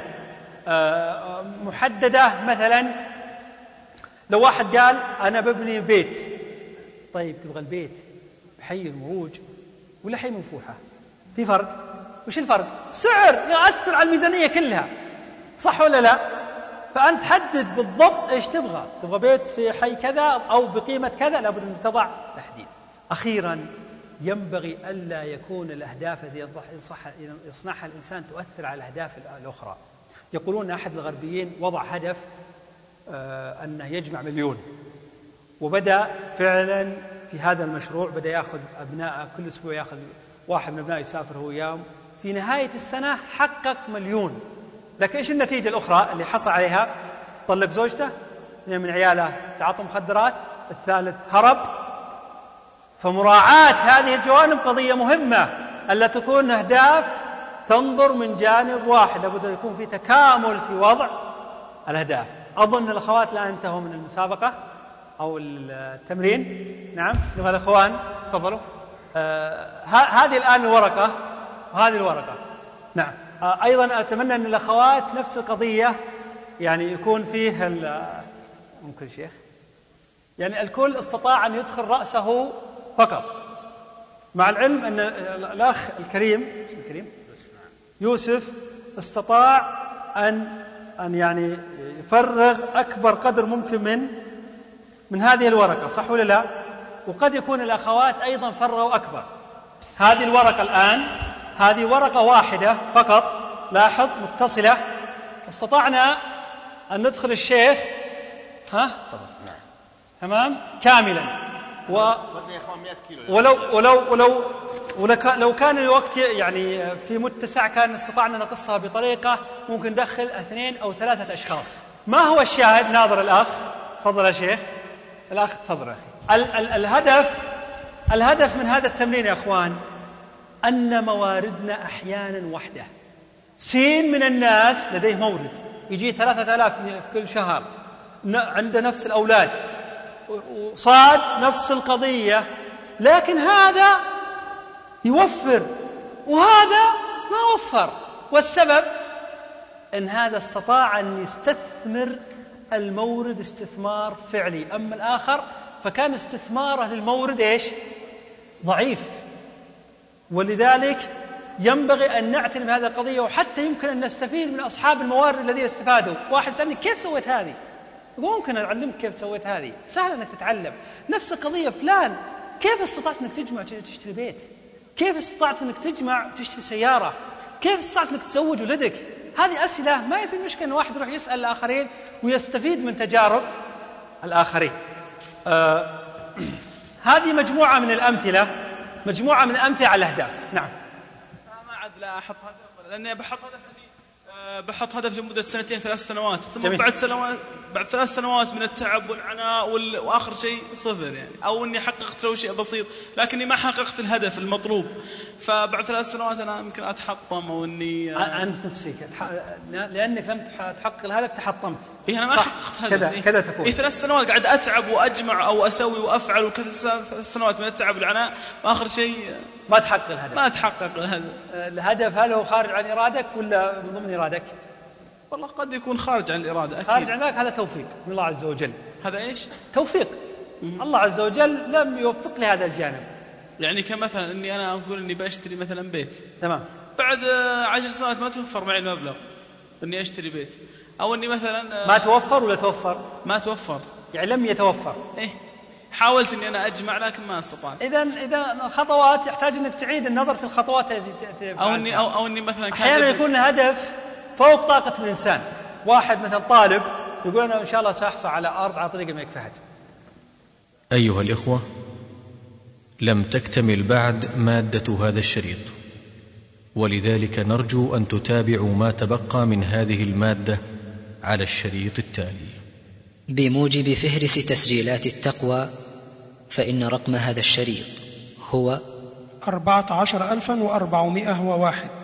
محددة مثلا لو واحد قال أنا ببني بيت، طيب تبغى البيت بحي المروج ولا حي منفوحة؟ في فرق. وش الفرق؟ سعر يؤثر على الميزانية كلها، صح ولا لا؟ فأنت تحدد بالضبط إيش تبغى. تبغى بيت في حي كذا أو بقيمة كذا، لابد أن تضع تحديد. أخيرا ينبغي ألا يكون الأهداف التي يصنعها الإنسان تؤثر على الأهداف الأخرى. يقولون أحد الغربيين وضع هدف أنه يجمع 1,000,000، وبدأ فعلا في هذا المشروع، بدأ يأخذ أبناء كل أسبوع، يأخذ واحد من أبنائه يسافر هو وياهم. في نهاية السنة حقق 1,000,000، لكن إيش النتيجة الأخرى اللي حصل عليها؟ طلق زوجته، 2 من عياله تعاطوا مخدرات، الثالث هرب. فمراعاة هذه الجوانب قضية مهمة، ألا تكون أهداف تنظر من جانب واحد، لابد أن يكون في تكامل في وضع الأهداف. أظن الأخوات الآن انتهوا من المسابقة أو التمرين. نعم، نبغى الأخوان تفضلوا. هذه الآن الورقة وهذه الورقة. نعم. أيضا أتمنى أن الأخوات نفس القضية، يعني يكون فيه ممكن شيخ، يعني الكل استطاع أن يدخل رأسه فقط، مع العلم أن الأخ الكريم اسمه كريم يوسف استطاع أن يعني يفرغ أكبر قدر ممكن من هذه الورقة، صح ولا لا؟ وقد يكون الأخوات أيضا فرغوا أكبر. هذه الورقة الآن، هذه ورقة واحدة فقط، لاحظ متصلة. استطعنا أن ندخل الشيخ تمام كاملا. ولو كان الوقت يعني في متسع كان استطعنا نقصها بطريقة ممكن ندخل 2 أو 3 أشخاص. ما هو الشاهد؟ ناظر الأخ، تفضل يا شيخ. الأخ تفضل يا أخي. الهدف من هذا التمرين يا أخوان أن مواردنا أحيانا وحدة. سين من الناس لديه مورد يجي 3000 في كل شهر، عنده نفس الأولاد، وصاد نفس القضية، لكن هذا يوفر وهذا ما وفر. والسبب أن هذا استطاع أن يستثمر المورد استثمار فعلي، أما الآخر فكان استثماره للمورد إيش؟ ضعيف. ولذلك ينبغي أن نعتني بهذه القضية، وحتى يمكن أن نستفيد من أصحاب الموارد الذين استفادوا. واحد سألني كيف سويت هذه؟ ممكن أعلمك كيف سويت هذه، سهل أنك تتعلم. نفس القضية فلان كيف استطعت أنك تجمع تشتري بيت؟ كيف استطعت أنك تجمع تشتري سيارة؟ كيف استطعت أنك تزوج ولدك؟ هذه أسئلة ما في مشكلة أن واحد يروح يسأل الآخرين ويستفيد من تجارب الآخرين. هذه مجموعة من الأمثلة، مجموعة من الأمثلة على الأهداف. نعم. ما عاد لا أحط هدف، لأني بحط هدف لمدة 2 3 سنوات، ثم جميل. بعد 3 سنوات من التعب والعناء وآخر شيء 0 يعني، أو إني حققت لو شيء بسيط لكني ما حققت الهدف المطلوب، فبعد 3 سنوات أنا يمكن أتحطم أو إني أنت نفسك لأنك لم تحقق الهدف تحطمت. إيه أنا ما حققت هدف. كذا تكون. إيه 3 سنوات قاعد أتعب وأجمع أو أسوي وأفعل، وكذا 3 سنوات من التعب والعناء، وآخر شيء ما تحقق الهدف. ما تحقق الهدف. الهدف هل هو خارج عن إرادك ولا من ضمن إرادك؟ والله قد يكون خارج عن الإرادة أكيد. خارج عن ذلك هذا توفيق من الله عز وجل. هذا إيش؟ توفيق. الله عز وجل لم يوفق لهذا الجانب. يعني كمثلا إني أنا أقول إني بشتري مثلا بيت، تمام، بعد 10 سنوات ما توفر معي المبلغ إني أشتري بيت، أو إني مثلا ما توفر ولا توفر؟ ما توفر، يعني لم يتوفر. إيه حاولت إني أنا أجمع لكن ما استطعت. إذا الخطوات يحتاج إنك تعيد النظر في الخطوات التي أو إني مثلا أحيانا يكون الهدف فوق طاقة الإنسان. واحد مثلا طالب يقول أنا إن شاء الله سأحصل على أرض على طريق الملك فهد. أيها الإخوة، لم تكتمل بعد مادة هذا الشريط، ولذلك نرجو أن تتابعوا ما تبقى من هذه المادة على الشريط التالي. بموجب فهرس تسجيلات التقوى، فإن رقم هذا الشريط هو 14,401.